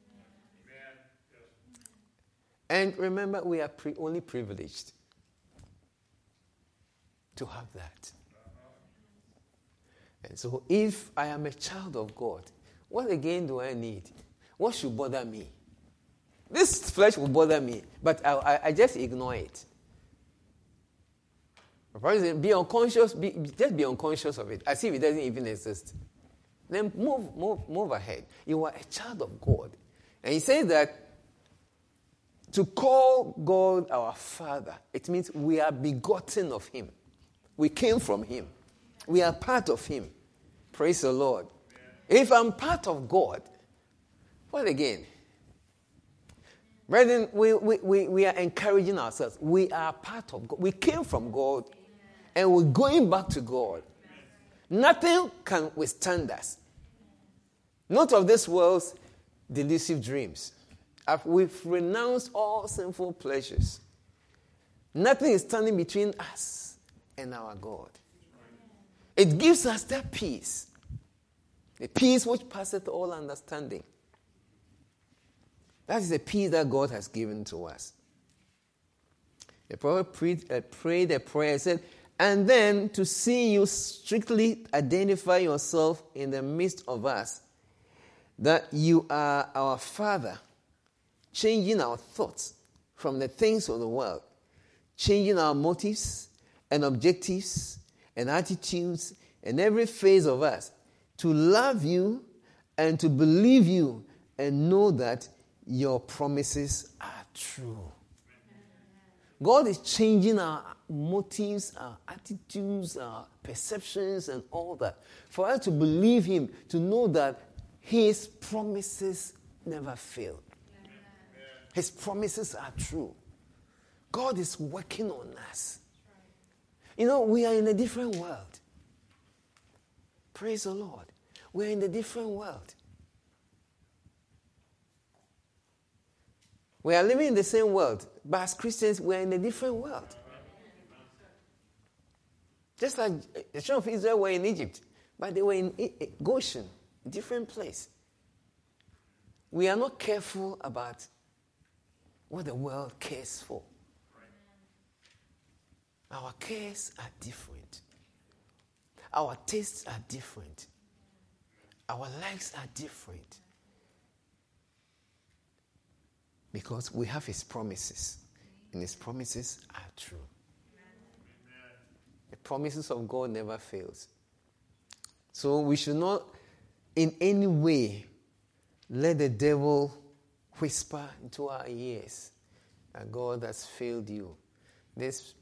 And remember, we are only privileged to have that. And so if I am a child of God, what again do I need? What should bother me? This flesh will bother me, but I just ignore it. Be unconscious, just be unconscious of it, as if it doesn't even exist. Then move ahead. You are a child of God. And he says that to call God our Father, it means we are begotten of him. We came from him. We are part of him. Praise the Lord. If I'm part of God, what again? Brethren, we are encouraging ourselves. We are part of God. We came from God, and we're going back to God. Nothing can withstand us. Not of this world's delusive dreams. We've renounced all sinful pleasures. Nothing is standing between us and our God. It gives us that peace. The peace which passeth all understanding. That is the peace that God has given to us. The prophet prayed a prayer and said, and then to see you strictly identify yourself in the midst of us, that you are our Father, changing our thoughts from the things of the world, changing our motives and objectives and attitudes and every phase of us to love you and to believe you and know that your promises are true. God is changing our motives, our attitudes, our perceptions and all that for us to believe him, to know that his promises never fail. His promises are true. God is working on us. You know, we are in a different world. Praise the Lord. We are in a different world. We are living in the same world, but as Christians, we are in a different world. Just like the children of Israel were in Egypt, but they were in Goshen, a different place. We are not careful about what the world cares for. Our cares are different. our tastes are different. Our likes are different. Because we have his promises. And his promises are true. The promises of God never fails. So we should not in any way let the devil whisper into our ears that God has failed you. This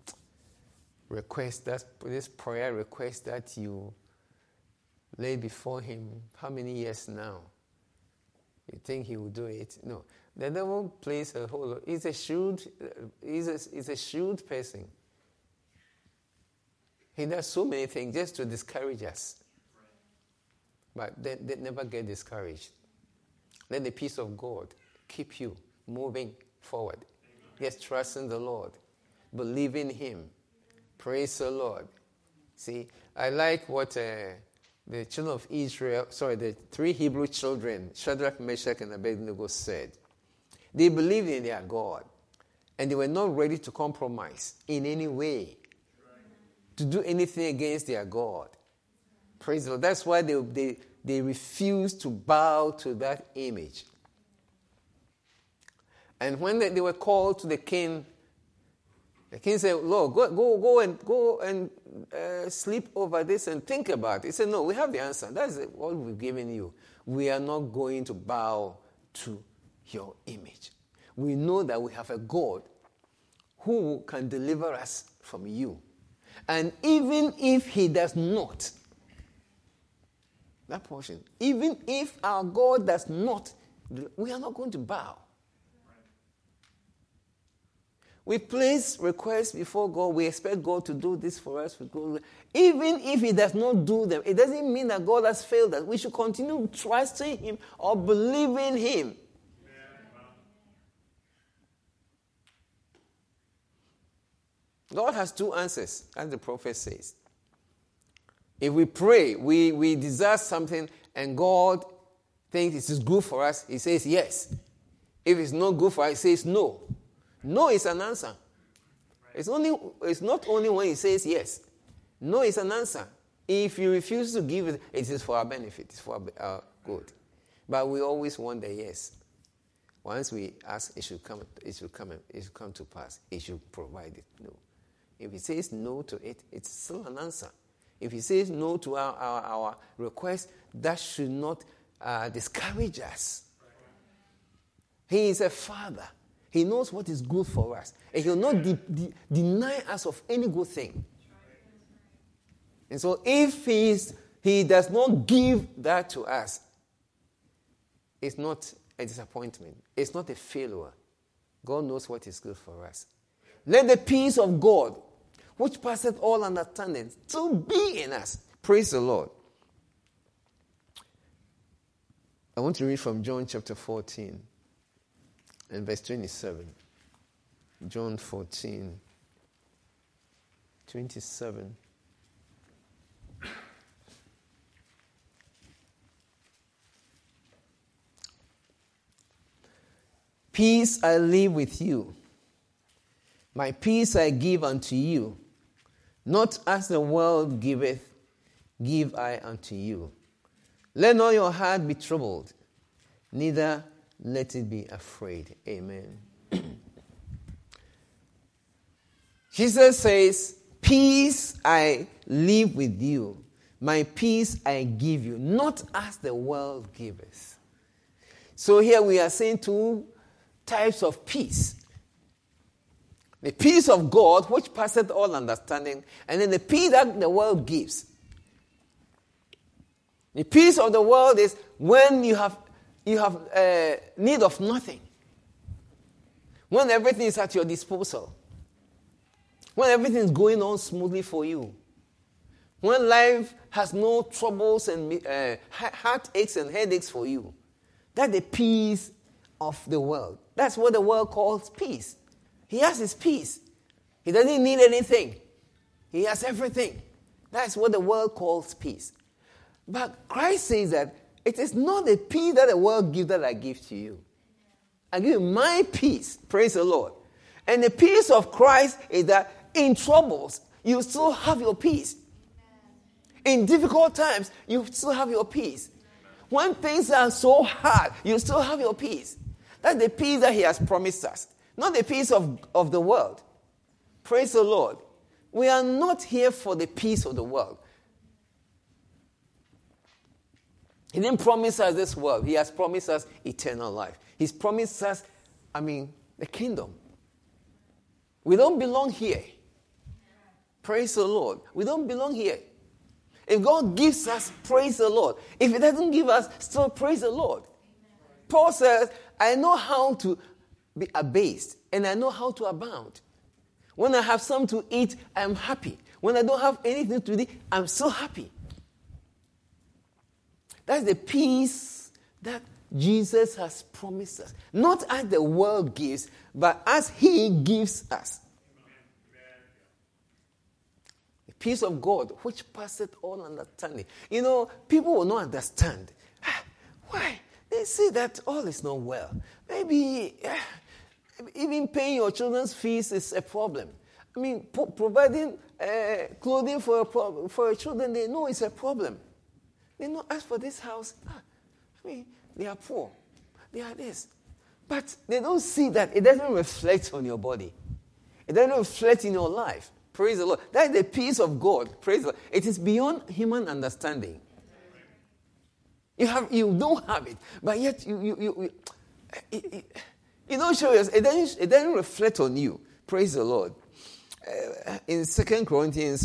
prayer request that you lay before him, how many years now? You think he will do it? No. The devil plays a whole lot. He's a shrewd person. He does so many things just to discourage us. But they never get discouraged. Let the peace of God keep you moving forward. Just trust in the Lord. Believe in him. Praise the Lord. See, I like what the children of Israel, the 3 Hebrew children, Shadrach, Meshach, and Abednego said. They believed in their God. And they were not ready to compromise in any way. To do anything against their God. Praise the Lord. That's why they refused to bow to that image. And when they were called to the king said, Lord, go and sleep over this and think about it. He said, no, we have the answer. That's what we've given you. We are not going to bow to your image. We know that we have a God who can deliver us from you. And even if he does not, that portion, even if our God does not, we are not going to bow. We place requests before God. We expect God to do this for us. Even if he does not do them, it doesn't mean that God has failed us. We should continue trusting him or believing him. God has 2 answers, as the prophet says. If we pray, we desire something, and God thinks it is good for us, he says yes. If it's not good for us, he says no. No is an answer. It's not only when he says yes. No is an answer. If you refuse to give it, it is for our benefit, it's for our good. But we always want the yes. Once we ask, it should come to pass. It should provide it. No. If he says no to it, it's still an answer. If he says no to our request, that should not discourage us. He is a father. He knows what is good for us. And he will not deny us of any good thing. And so if he does not give that to us, it's not a disappointment. It's not a failure. God knows what is good for us. Let the peace of God, which passeth all understanding, to be in us. Praise the Lord. I want to read from John chapter 14 and verse 27. John 14, 27. Peace I leave with you. My peace I give unto you. Not as the world giveth, give I unto you. Let not your heart be troubled, neither let it be afraid. Amen. Jesus says, peace I leave with you. My peace I give you, not as the world giveth. So here we are saying 2 types of peace. The peace of God, which passeth all understanding, and then the peace that the world gives. The peace of the world is when you have need of nothing. When everything is at your disposal. When everything is going on smoothly for you. When life has no troubles and heartaches and headaches for you. That's the peace of the world. That's what the world calls peace. He has his peace. He doesn't need anything. He has everything. That's what the world calls peace. But Christ says that it is not the peace that the world gives that I give to you. I give you my peace. Praise the Lord. And the peace of Christ is that in troubles, you still have your peace. In difficult times, you still have your peace. When things are so hard, you still have your peace. That's the peace that he has promised us, not the peace of the world. Praise the Lord. We are not here for the peace of the world. He didn't promise us this world. He has promised us eternal life. He's promised us, the kingdom. We don't belong here. Praise the Lord. We don't belong here. If God gives us, praise the Lord. If he doesn't give us, still praise the Lord. Paul says, I know how to be abased and I know how to abound. When I have something to eat, I'm happy. When I don't have anything to eat, I'm still happy. That's the peace that Jesus has promised us. Not as the world gives, but as he gives us. The peace of God, which passeth all understanding. People will not understand. Why? They say that all is not well. Maybe even paying your children's fees is a problem. Providing clothing for your children, they know it's a problem. They know, as for this house, they are poor. They are this. But they don't see that it doesn't reflect on your body. It doesn't reflect in your life. Praise the Lord. That is the peace of God. Praise the Lord. It is beyond human understanding. You don't have it, but yet you don't show us. It doesn't reflect on you. Praise the Lord. In 2 Corinthians,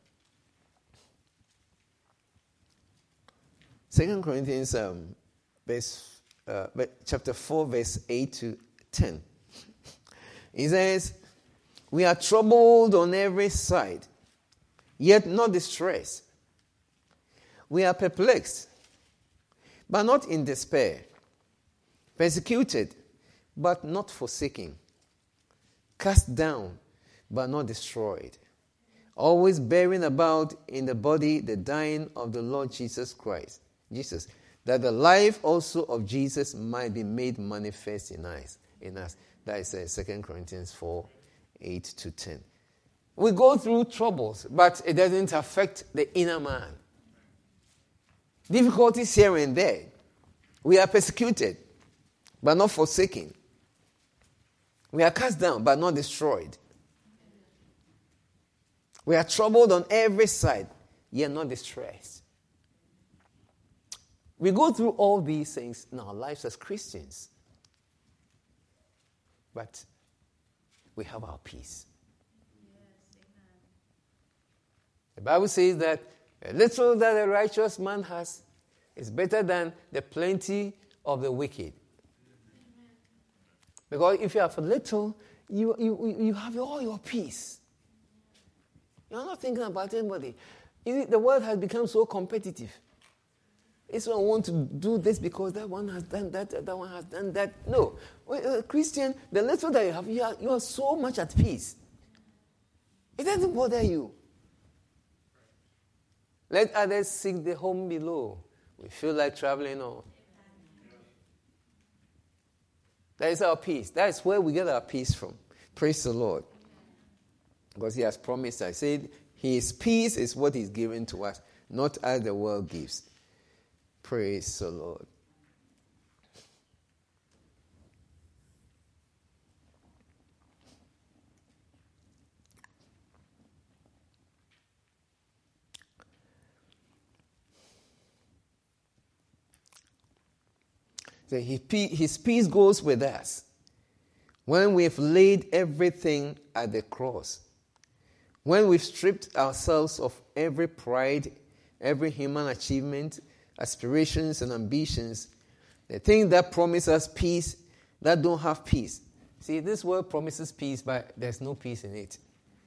2 Corinthians chapter 4, verse 8 to 10. He says, we are troubled on every side, yet not distressed. We are perplexed, but not in despair. Persecuted, but not forsaken. Cast down, but not destroyed. Always bearing about in the body the dying of the Lord Jesus Christ. Jesus, that the life also of Jesus might be made manifest in us. That is 2 Corinthians 4, 8 to 10. We go through troubles, but it doesn't affect the inner man. Difficulties here and there. We are persecuted, but not forsaken. We are cast down, but not destroyed. We are troubled on every side, yet not distressed. We go through all these things in our lives as Christians. But we have our peace. Yes, amen. The Bible says that a little that a righteous man has is better than the plenty of the wicked. Because if you have a little, you have all your peace. You're not thinking about anybody. The world has become so competitive. This one wants to do this because that one has done that one has done that. No. Christian, the little that you have, you are so much at peace. It doesn't bother you. Let others seek the home below. We feel like traveling on. That is our peace. That is where we get our peace from. Praise the Lord. Because he has promised us. He said his peace is what he's given to us, not as the world gives. Praise the Lord. So his peace goes with us when we've laid everything at the cross. When we've stripped ourselves of every pride, every human achievement, aspirations and ambitions, the things that promise us peace, that don't have peace. See, this world promises peace, but there's no peace in it.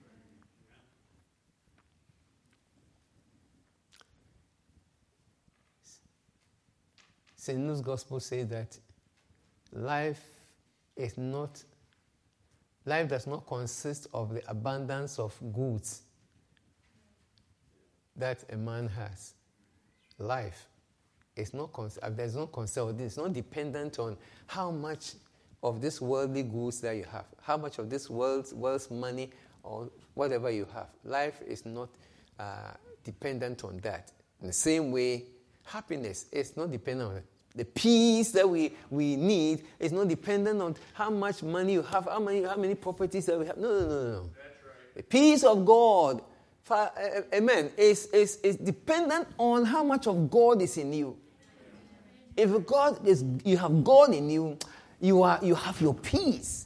St. Luke's Gospel says that life does not consist of the abundance of goods that a man has. Life is not there's no concern. It's not dependent on how much of this worldly goods that you have, how much of this world's money or whatever you have. Life is not dependent on that. In the same way, happiness is not dependent on it. The peace that we need is not dependent on how much money you have, how many properties that we have. No. That's right. The peace of God, amen, is dependent on how much of God is in you. If you have God in you, you have your peace.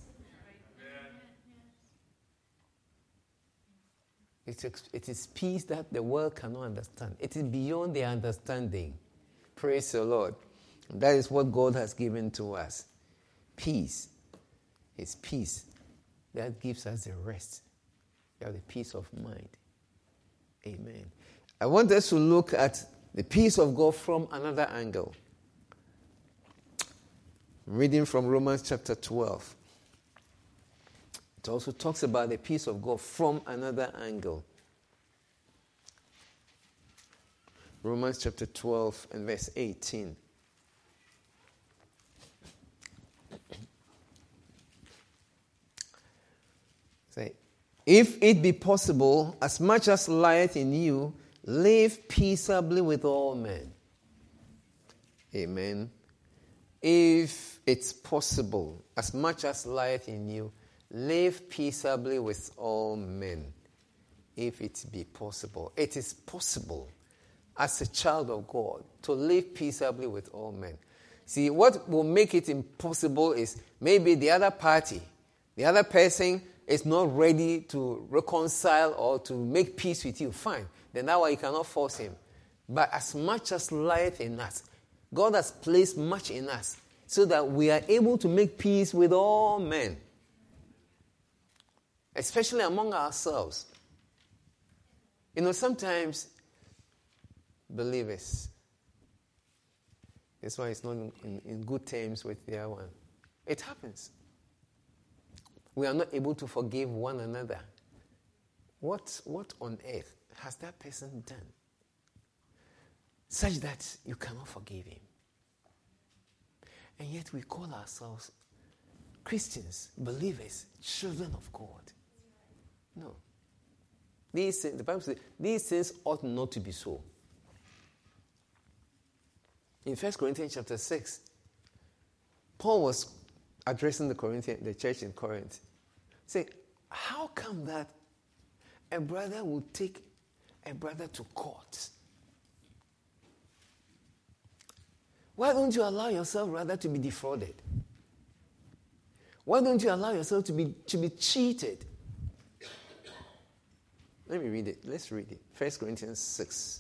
It is peace that the world cannot understand. It is beyond their understanding. Praise the Lord. That is what God has given to us. Peace. It's peace that gives us the rest. You have the peace of mind. Amen. I want us to look at the peace of God from another angle. I'm reading from Romans chapter 12. It also talks about the peace of God from another angle. Romans chapter 12 and verse 18. Say, if it be possible, as much as lieth in you, live peaceably with all men. Amen. If it's possible, as much as lieth in you, live peaceably with all men. If it be possible. It is possible as a child of God to live peaceably with all men. See, what will make it impossible is maybe the other party, the other person is not ready to reconcile or to make peace with you. Fine. Then that way you cannot force him. But as much as lieth in us, God has placed much in us so that we are able to make peace with all men. Especially among ourselves. You know, sometimes believers, that's why it's not in good terms with the other one. It happens. We are not able to forgive one another. What on earth has that person done such that you cannot forgive him? And yet we call ourselves Christians, believers, children of God. No. These things, the Bible says, these things ought not to be so. In 1 Corinthians chapter 6, Paul was addressing the church in Corinth. Say, how come that a brother will take a brother to court? Why don't you allow yourself rather to be defrauded? Why don't you allow yourself to be cheated? Let me read it. Let's read it. 1 Corinthians 6.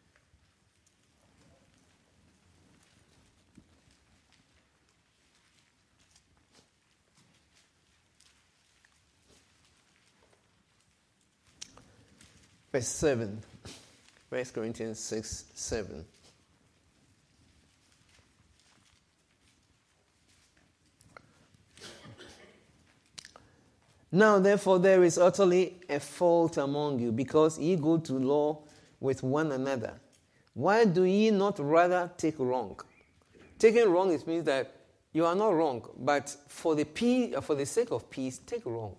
Verse 7. 1 Corinthians 6, 7. Now, therefore, there is utterly a fault among you, because ye go to law with one another. Why do ye not rather take wrong? Taking wrong, it means that you are not wrong, but for the sake of peace, take wrong.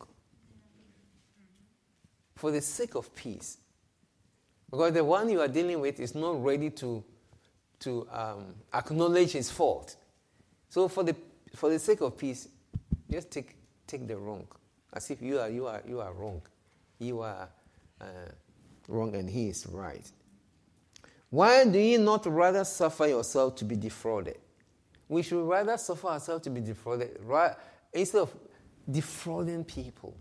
For the sake of peace. Because the one you are dealing with is not ready to acknowledge his fault. So for the sake of peace, just take the wrong. As if you are wrong. You are wrong and he is right. Why do ye not rather suffer yourself to be defrauded? We should rather suffer ourselves to be defrauded instead of defrauding people.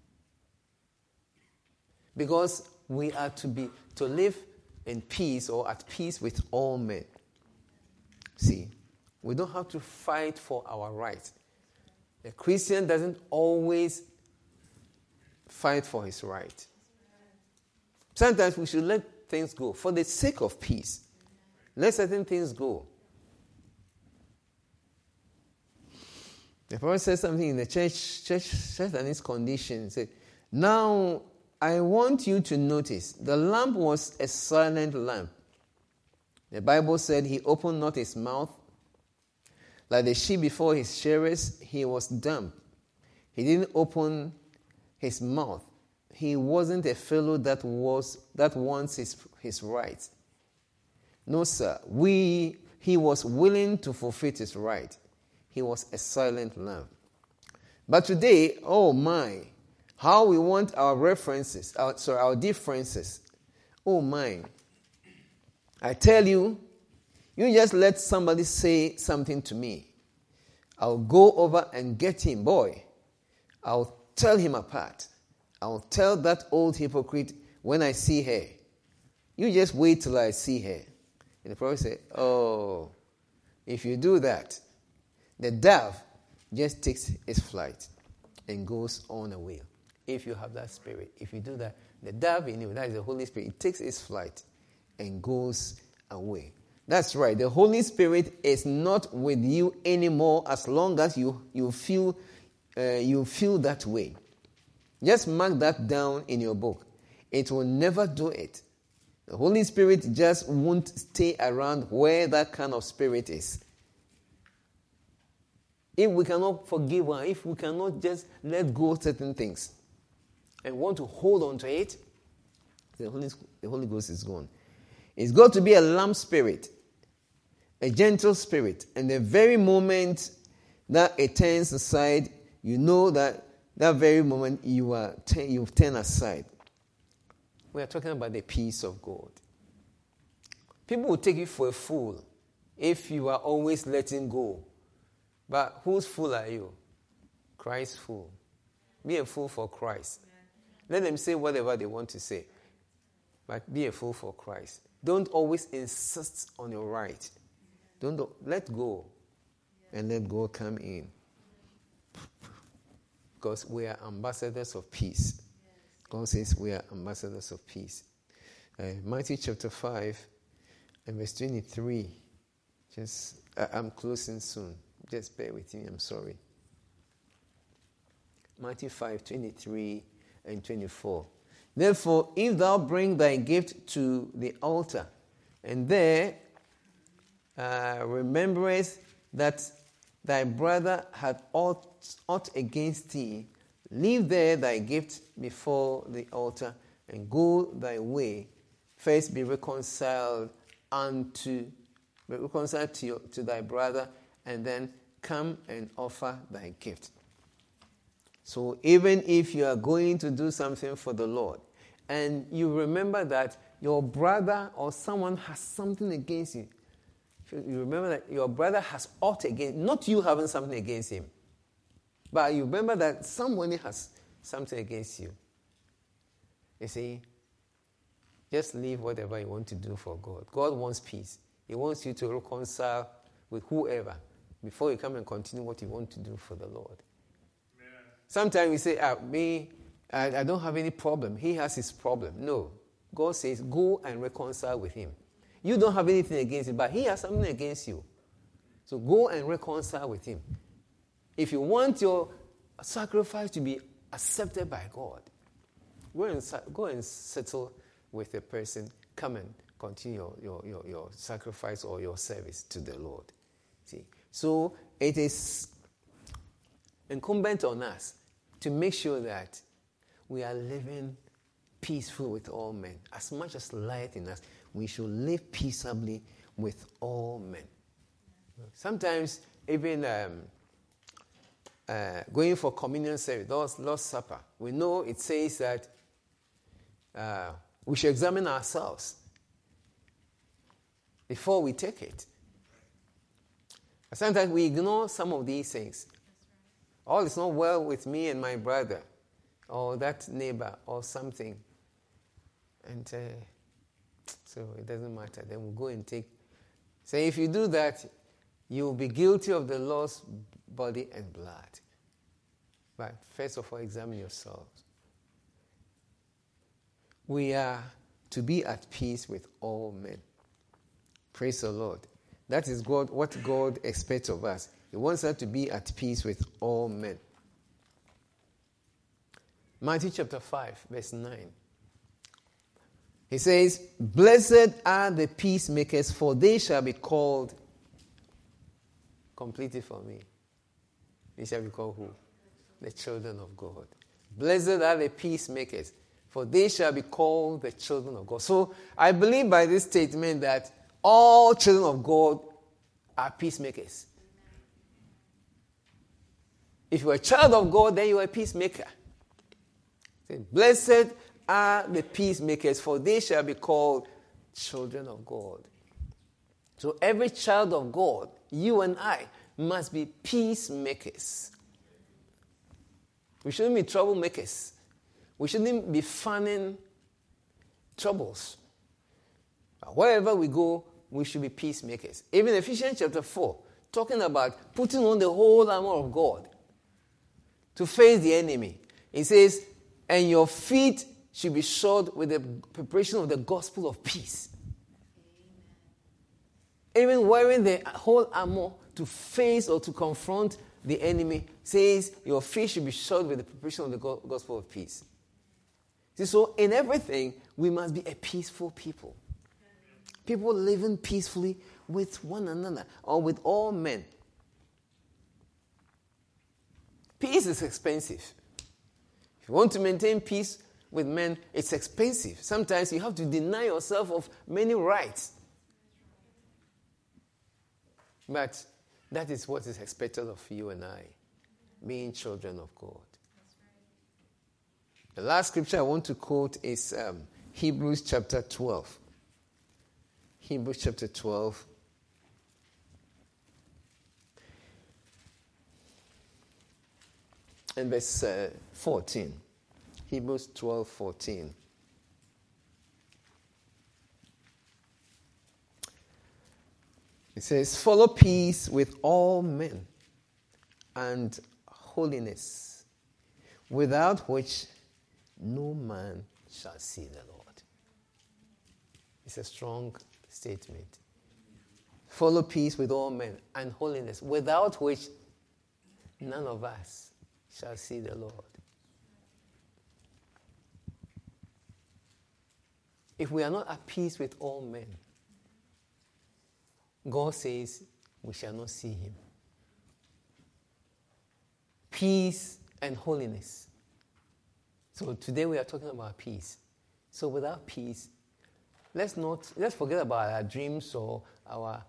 Because we are to live in peace or at peace with all men. See, we don't have to fight for our rights. A Christian doesn't always fight for his right. Sometimes we should let things go for the sake of peace. Let certain things go. The prophet said something in the church and its condition. He said, now I want you to notice the lamp was a silent lamp. The Bible said he opened not his mouth. Like the sheep before his shearers, he was dumb. He didn't open his mouth. he wasn't a fellow that wants his rights. No, sir. He was willing to forfeit his right. He was a silent lamb. But today, oh my, how we want our our differences. Oh my. I tell you, you just let somebody say something to me. I'll go over and get him, boy. I'll tell him apart. I'll tell that old hypocrite when I see her. You just wait till I see her. And the prophet said, oh, if you do that, the dove just takes its flight and goes on away. If you have that spirit, if you do that, the dove in you, that is the Holy Spirit, it takes its flight and goes away. That's right. The Holy Spirit is not with you anymore as long as you feel that way. Just mark that down in your book. It will never do it. The Holy Spirit just won't stay around where that kind of spirit is. If we cannot forgive one, if we cannot just let go of certain things and want to hold on to it, the Holy Ghost is gone. It's got to be a lamb spirit, a gentle spirit. And the very moment that it turns aside, you know that very moment you've turned aside. We are talking about the peace of God. People will take you for a fool if you are always letting go. But whose fool are you? Christ's fool. Be a fool for Christ. Let them say whatever they want to say. But be a fool for Christ. Don't always insist on your right. Let go. And let God come in. Because we are ambassadors of peace. God says we are ambassadors of peace. Matthew chapter 5 and verse 23. I'm closing soon. Just bear with me, I'm sorry. Matthew 5, 23 and 24. Therefore, if thou bring thy gift to the altar, and there rememberest that thy brother had aught against thee, leave there thy gift before the altar, and go thy way. First be reconciled to thy brother, and then come and offer thy gift. So even if you are going to do something for the Lord, and you remember that your brother or someone has something against you, you remember that your brother has aught against, not you having something against him, but you remember that someone has something against you. You see, just leave whatever you want to do for God. God wants peace. He wants you to reconcile with whoever before you come and continue what you want to do for the Lord. Amen. Sometimes we say, I don't have any problem. He has his problem. No. God says, go and reconcile with him. You don't have anything against him, but he has something against you. So go and reconcile with him. If you want your sacrifice to be accepted by God, go and settle with the person. Come and continue your sacrifice or your service to the Lord. See? So it is incumbent on us to make sure that we are living peaceful with all men. As much as light in us, we should live peaceably with all men. Sometimes even going for communion service, Lord's Supper, we know it says that we should examine ourselves before we take it. Sometimes we ignore some of these things. All is not well with me and my brother, or that neighbor, or something. And so it doesn't matter. Then we'll go and take. So if you do that, you'll be guilty of the Lord's body and blood. But first of all, examine yourselves. We are to be at peace with all men. Praise the Lord. That is what God expects of us. He wants us to be at peace with all men. Matthew chapter 5, verse 9. He says, blessed are the peacemakers, for they shall be called, complete it for me. They shall be called who? The children of God. Blessed are the peacemakers. for they shall be called the children of God. So I believe by this statement that all children of God are peacemakers. If you're a child of God, then you're a peacemaker. Blessed are the peacemakers, for they shall be called children of God. So every child of God, you and I, must be peacemakers. We shouldn't be troublemakers. We shouldn't be fanning troubles. But wherever we go, we should be peacemakers. Even Ephesians chapter 4, talking about putting on the whole armor of God to face the enemy. It says, and your feet should be shod with the preparation of the gospel of peace. Even wearing the whole armor to face or to confront the enemy says your feet should be shod with the preparation of the gospel of peace. See, so in everything, we must be a peaceful people. People living peacefully with one another or with all men. Peace is expensive. If you want to maintain peace with men, it's expensive. Sometimes you have to deny yourself of many rights. But that is what is expected of you and I, being children of God. The last scripture I want to quote is Hebrews chapter 12. Hebrews chapter 12. And verse 14. Hebrews 12:14. It says, follow peace with all men and holiness, without which no man shall see the Lord. It's a strong statement. Follow peace with all men and holiness, without which none of us shall see the Lord. If we are not at peace with all men, God says we shall not see him. Peace and holiness. So today we are talking about peace. So without peace, let's forget about our dreams or our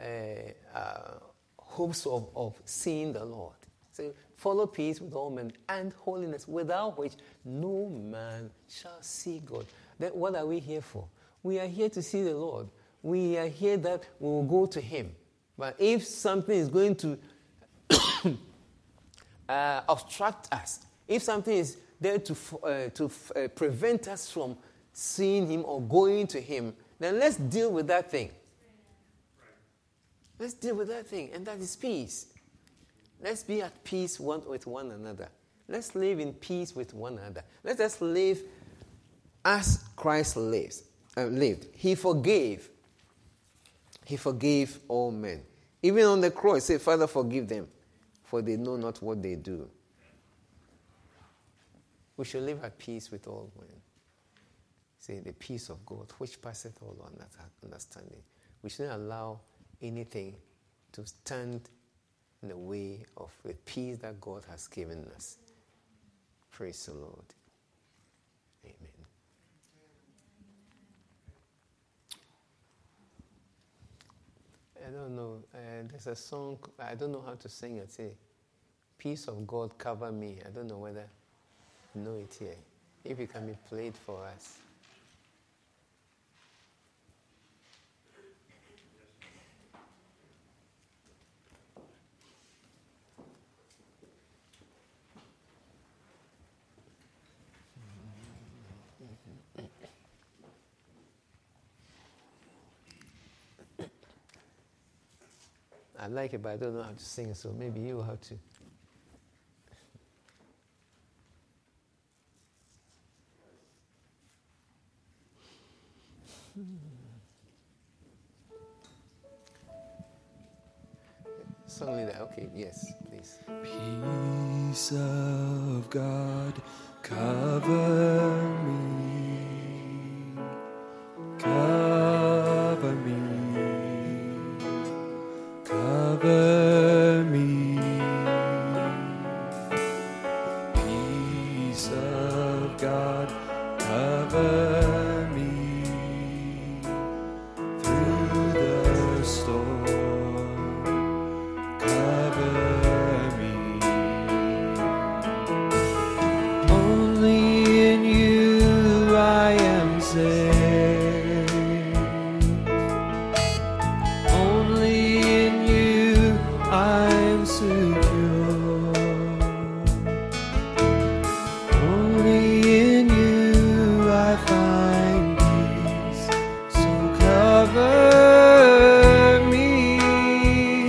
hopes of seeing the Lord. So follow peace with all men and holiness, without which no man shall see God. Then what are we here for? We are here to see the Lord. We are here that we will go to him. But if something is going to obstruct us, if something is there to prevent us from seeing him or going to him, then let's deal with that thing. Let's deal with that thing, and that is peace. Let's be at peace with one another. Let's live in peace with one another. Let us live as Christ lived. He forgave all men. Even on the cross, he said, Father, forgive them, for they know not what they do. We should live at peace with all men. Say, the peace of God, which passeth all understanding. We shouldn't allow anything to stand in the way of the peace that God has given us. Praise the Lord. Amen. I don't know. There's a song, I don't know how to sing it. Say, peace of God cover me. I don't know whether you know it here. If it can be played for us. I like it, but I don't know how to sing, so maybe you have to. Song leader, okay, yes, please. Peace of God, cover me, cover me, cover me. Peace of God, cover Only in you I'm secure. Only in you I find peace. So cover me,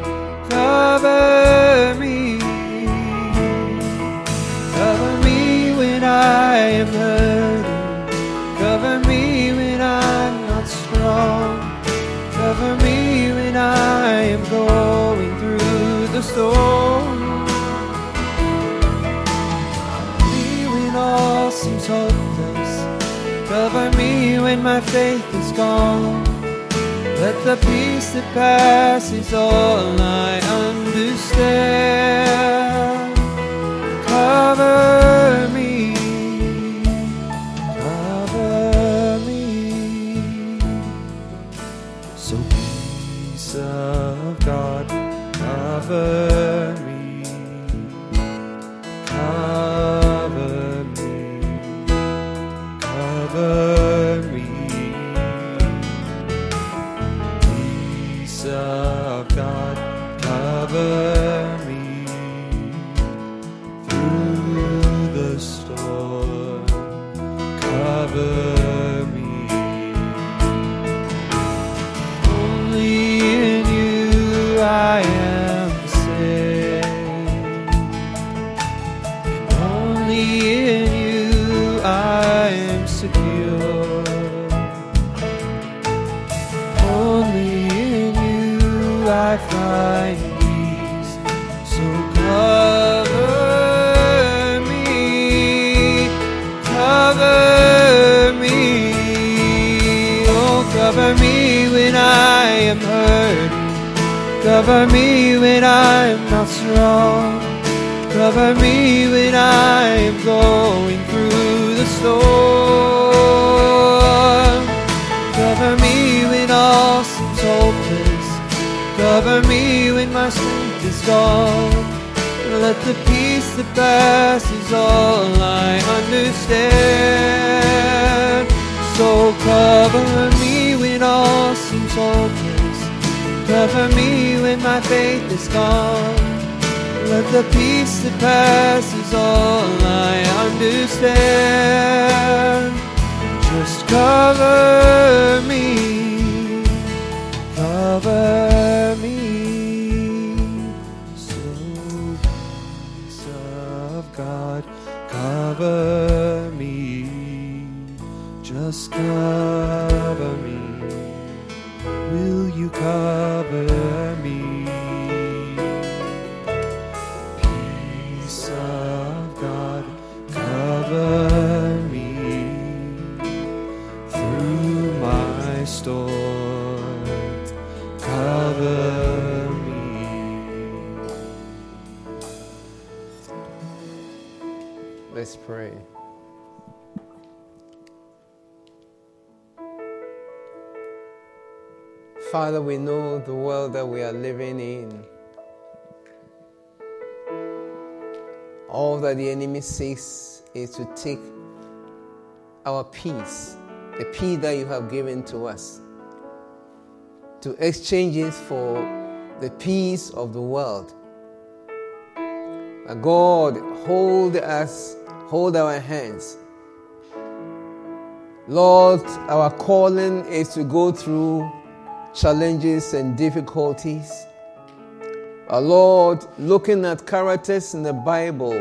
cover me, cover me when I am hurting, cover me when I'm not strong, cover me when I am going through the storm. Me when all seems hopeless, cover me when my faith is gone. Let the peace that passes all I understand cover me, cover me. So peace of God, cover me, cover me, cover me. Peace of God, cover me through the storm, cover me. Only in you I am safe, and only in you I am secure. Only in you I find peace. So cover me, cover me. Oh, cover me when I am hurting, cover me when I'm not strong, cover me when I am going through the storm. Cover me when all seems hopeless, cover me when my strength is gone. Let the peace that passes all I understand. So cover me when all seems hopeless, cover me when my faith is gone. Let the peace that passes all I understand. Just cover me, cover me. So peace of God, cover me. Just cover me. Will you cover me? Peace of God, cover me through my storm, cover me. Let's pray. Father, we know the world that we are living in. All that the enemy seeks is to take our peace, the peace that you have given to us, to exchange it for the peace of the world. God, hold us, hold our hands. Lord, our calling is to go through challenges and difficulties. Lord, looking at characters in the Bible,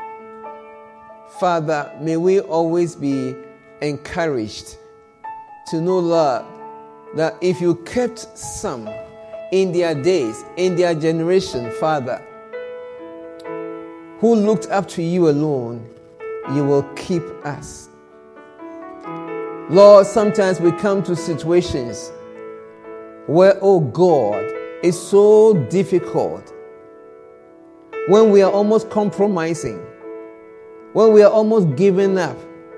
Father, may we always be encouraged to know, Lord, that if you kept some in their days, in their generation, Father, who looked up to you alone, you will keep us. Lord, sometimes we come to situations where, oh God, it's so difficult, when we are almost compromising, when we are almost giving up.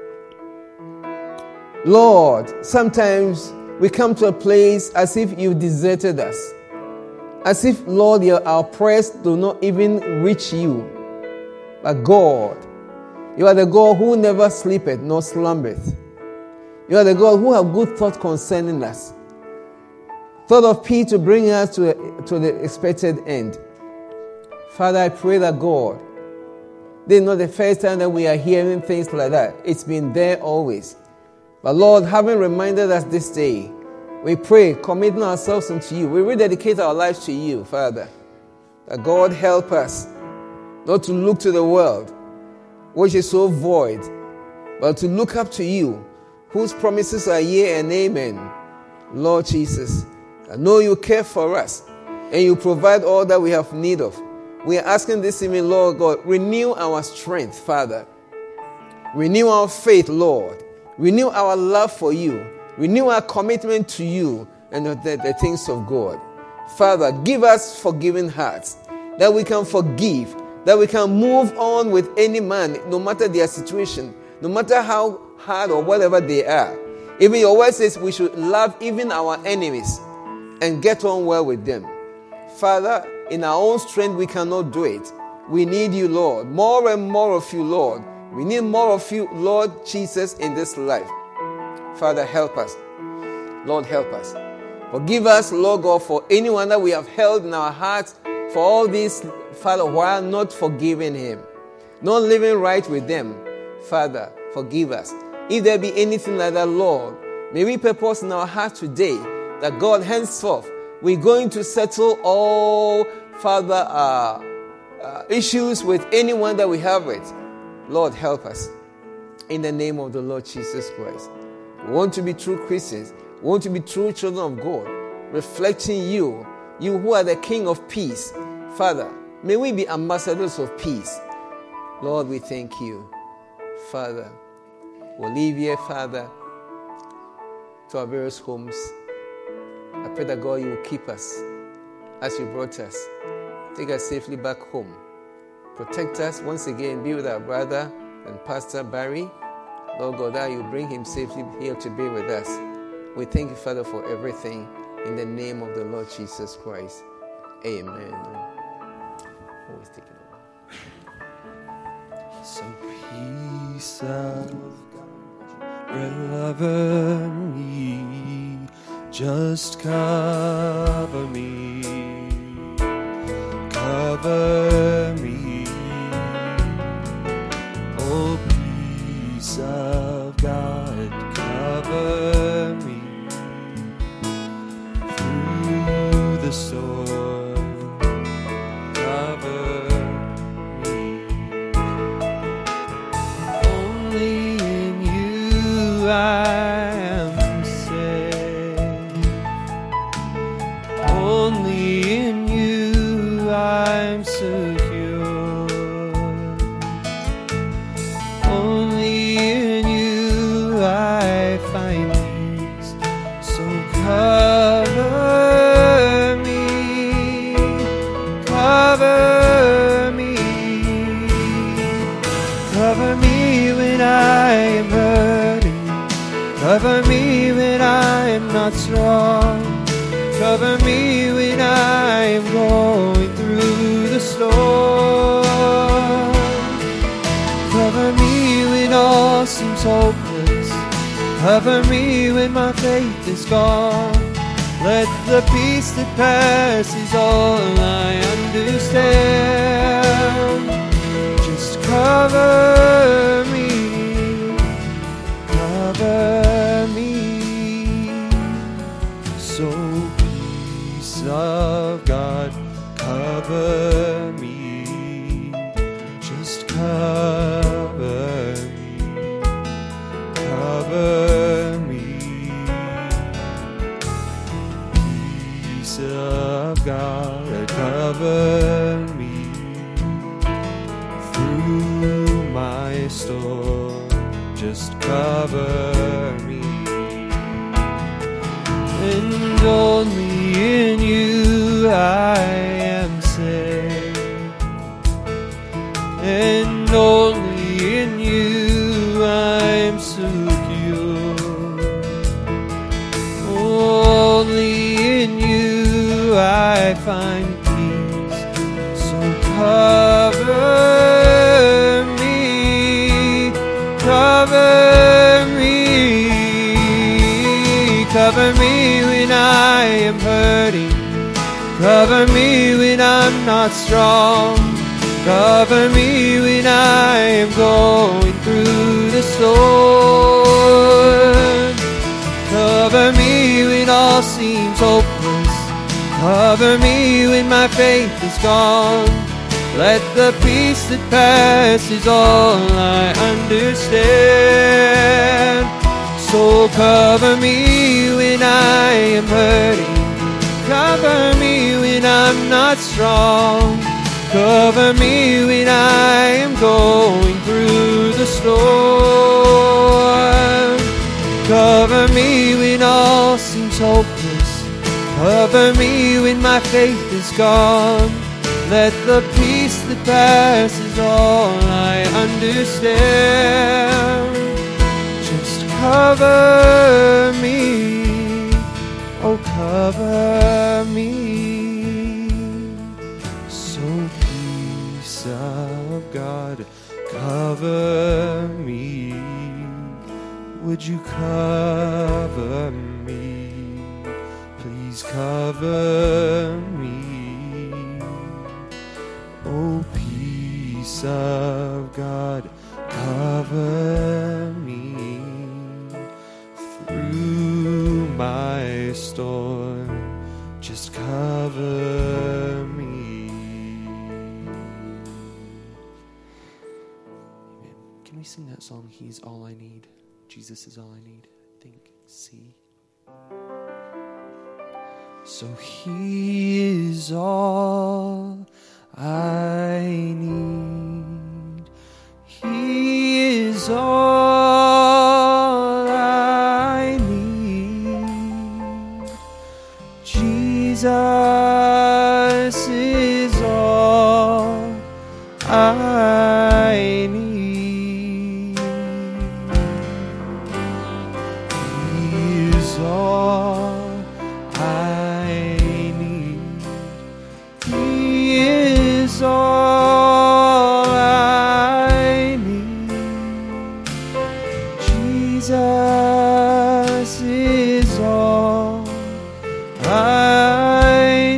Lord, sometimes we come to a place as if you've deserted us, as if, Lord, our prayers do not even reach you. But God, you are the God who never sleepeth nor slumbereth. You are the God who have good thoughts concerning us. Thought of peace to bring us to the expected end. Father, I pray that God, this is not the first time that we are hearing things like that. It's been there always. But Lord, having reminded us this day, we pray, committing ourselves unto you. We rededicate our lives to you, Father. That God help us not to look to the world, which is so void, but to look up to you, whose promises are yea and amen. Lord Jesus, I know you care for us, and you provide all that we have need of. We are asking this evening, Lord God, renew our strength, Father. Renew our faith, Lord. Renew our love for you. Renew our commitment to you and the things of God. Father, give us forgiving hearts, that we can forgive, that we can move on with any man, no matter their situation, no matter how hard or whatever they are. Even your word says we should love even our enemies and get on well with them. Father, in our own strength, we cannot do it. We need you, Lord. More and more of you, Lord. We need more of you, Lord Jesus, in this life. Father, help us. Lord, help us. Forgive us, Lord God, for anyone that we have held in our hearts for all this, Father, while not forgiving him, not living right with them. Father, forgive us. If there be anything like that, Lord, may we purpose in our heart today that God, henceforth, we're going to settle all, Father, issues with anyone that we have with. Lord, help us. In the name of the Lord Jesus Christ. We want to be true Christians. We want to be true children of God, reflecting you, you who are the King of peace. Father, may we be ambassadors of peace. Lord, we thank you. Father, we'll leave here, Father, to our various homes. I pray that God, you will keep us as you brought us. Take us safely back home. Protect us once again. Be with our brother and Pastor Barry. Lord God, that you bring him safely here to be with us. We thank you, Father, for everything. In the name of the Lord Jesus Christ. Amen. Always take it over. So peace of God, cover me, just cover me, cover me. Oh, peace of God, cover me through the storm, cover me. Only in you I am safe. Only in you I'm secure. Only in you I find peace. So cover me, cover me, cover me when I am hurting, cover me when I am not strong, cover me when I am going through the storm, cover me when all seems hopeless, cover me when my faith is gone. Let the peace that passes all I understand just cover me, cover me. So peace of God, cover me, just cover me, cover me. Peace of God, cover me through my storm, just cover me. And only in you I am safe, and only in you I am secure. Only in you I find peace. So cover me, cover me. cover me when I am hurting. Cover me when I'm not strong. Cover me when I am going through the storm. Cover me when all seems hopeless. Cover me when my faith is gone. Let the peace that passes all I understand. So cover me when I am hurting. Cover me when I'm not strong. Cover me when I am going through the storm. Cover me when all seems hopeless. Cover me when my faith is gone. Let the peace that passes all I understand. Just cover me, oh cover me. So peace of God, cover me. Would you cover me? Please cover me. Oh, peace of God, cover me through my storm. Just cover me. Amen. Can we sing that song, He's All I Need? Jesus is all I need. Think, see. So He is all I need. He is all I need. Jesus is all I need. He is all I need. He is all I need. Jesus is all I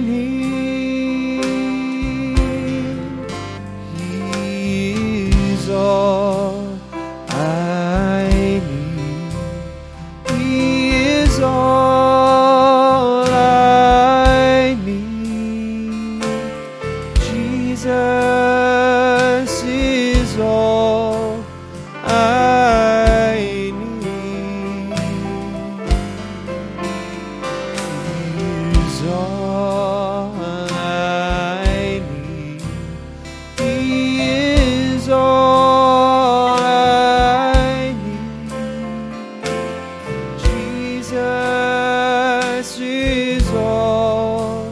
need. He is all I need. He is all I need. Jesus is all I need. He is all I need. He is all I need. Jesus is all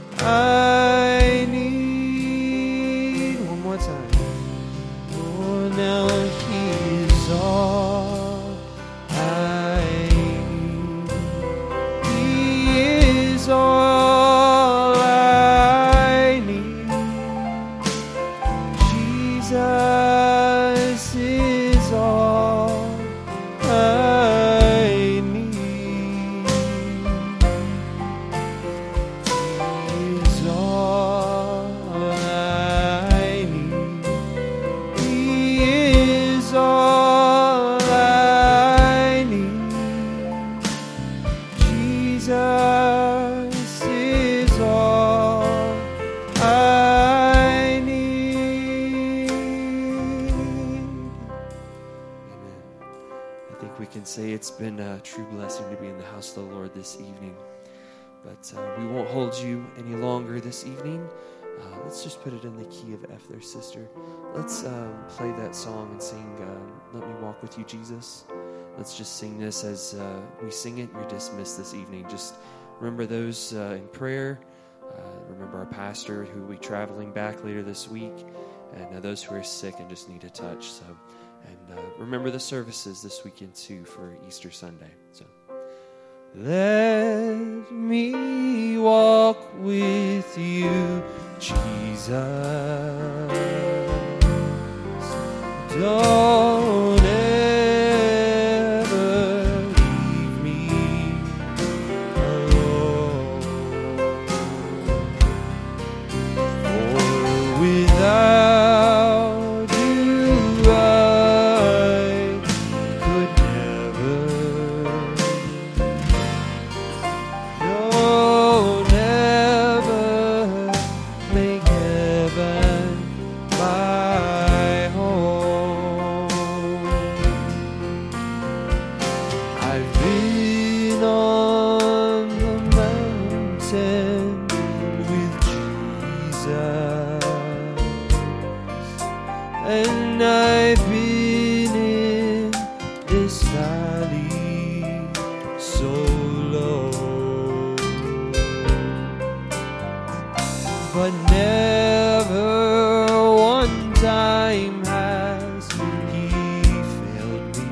I need. One more time. Oh, now He is all I need. He is all I need. Jesus is all I need. He is all I need. He is all I need. Jesus is all I need. Amen. I think we can say it's been a true blessing to be in the house of the Lord this evening. But we won't hold you any longer this evening. Let's just put it in the key of F there, sister. Let's play that song and sing Let Me Walk With You, Jesus. Let's just sing this as we sing it. You're dismissed this evening. Just remember those in prayer. Remember our pastor who will be traveling back later this week. And those who are sick and just need a touch. So, and remember the services this weekend too for Easter Sunday. So, let me walk with you, Jesus. Don't ever leave me. but never one time has He failed me.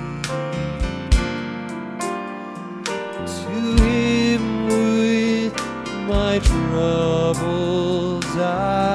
To Him with my troubles I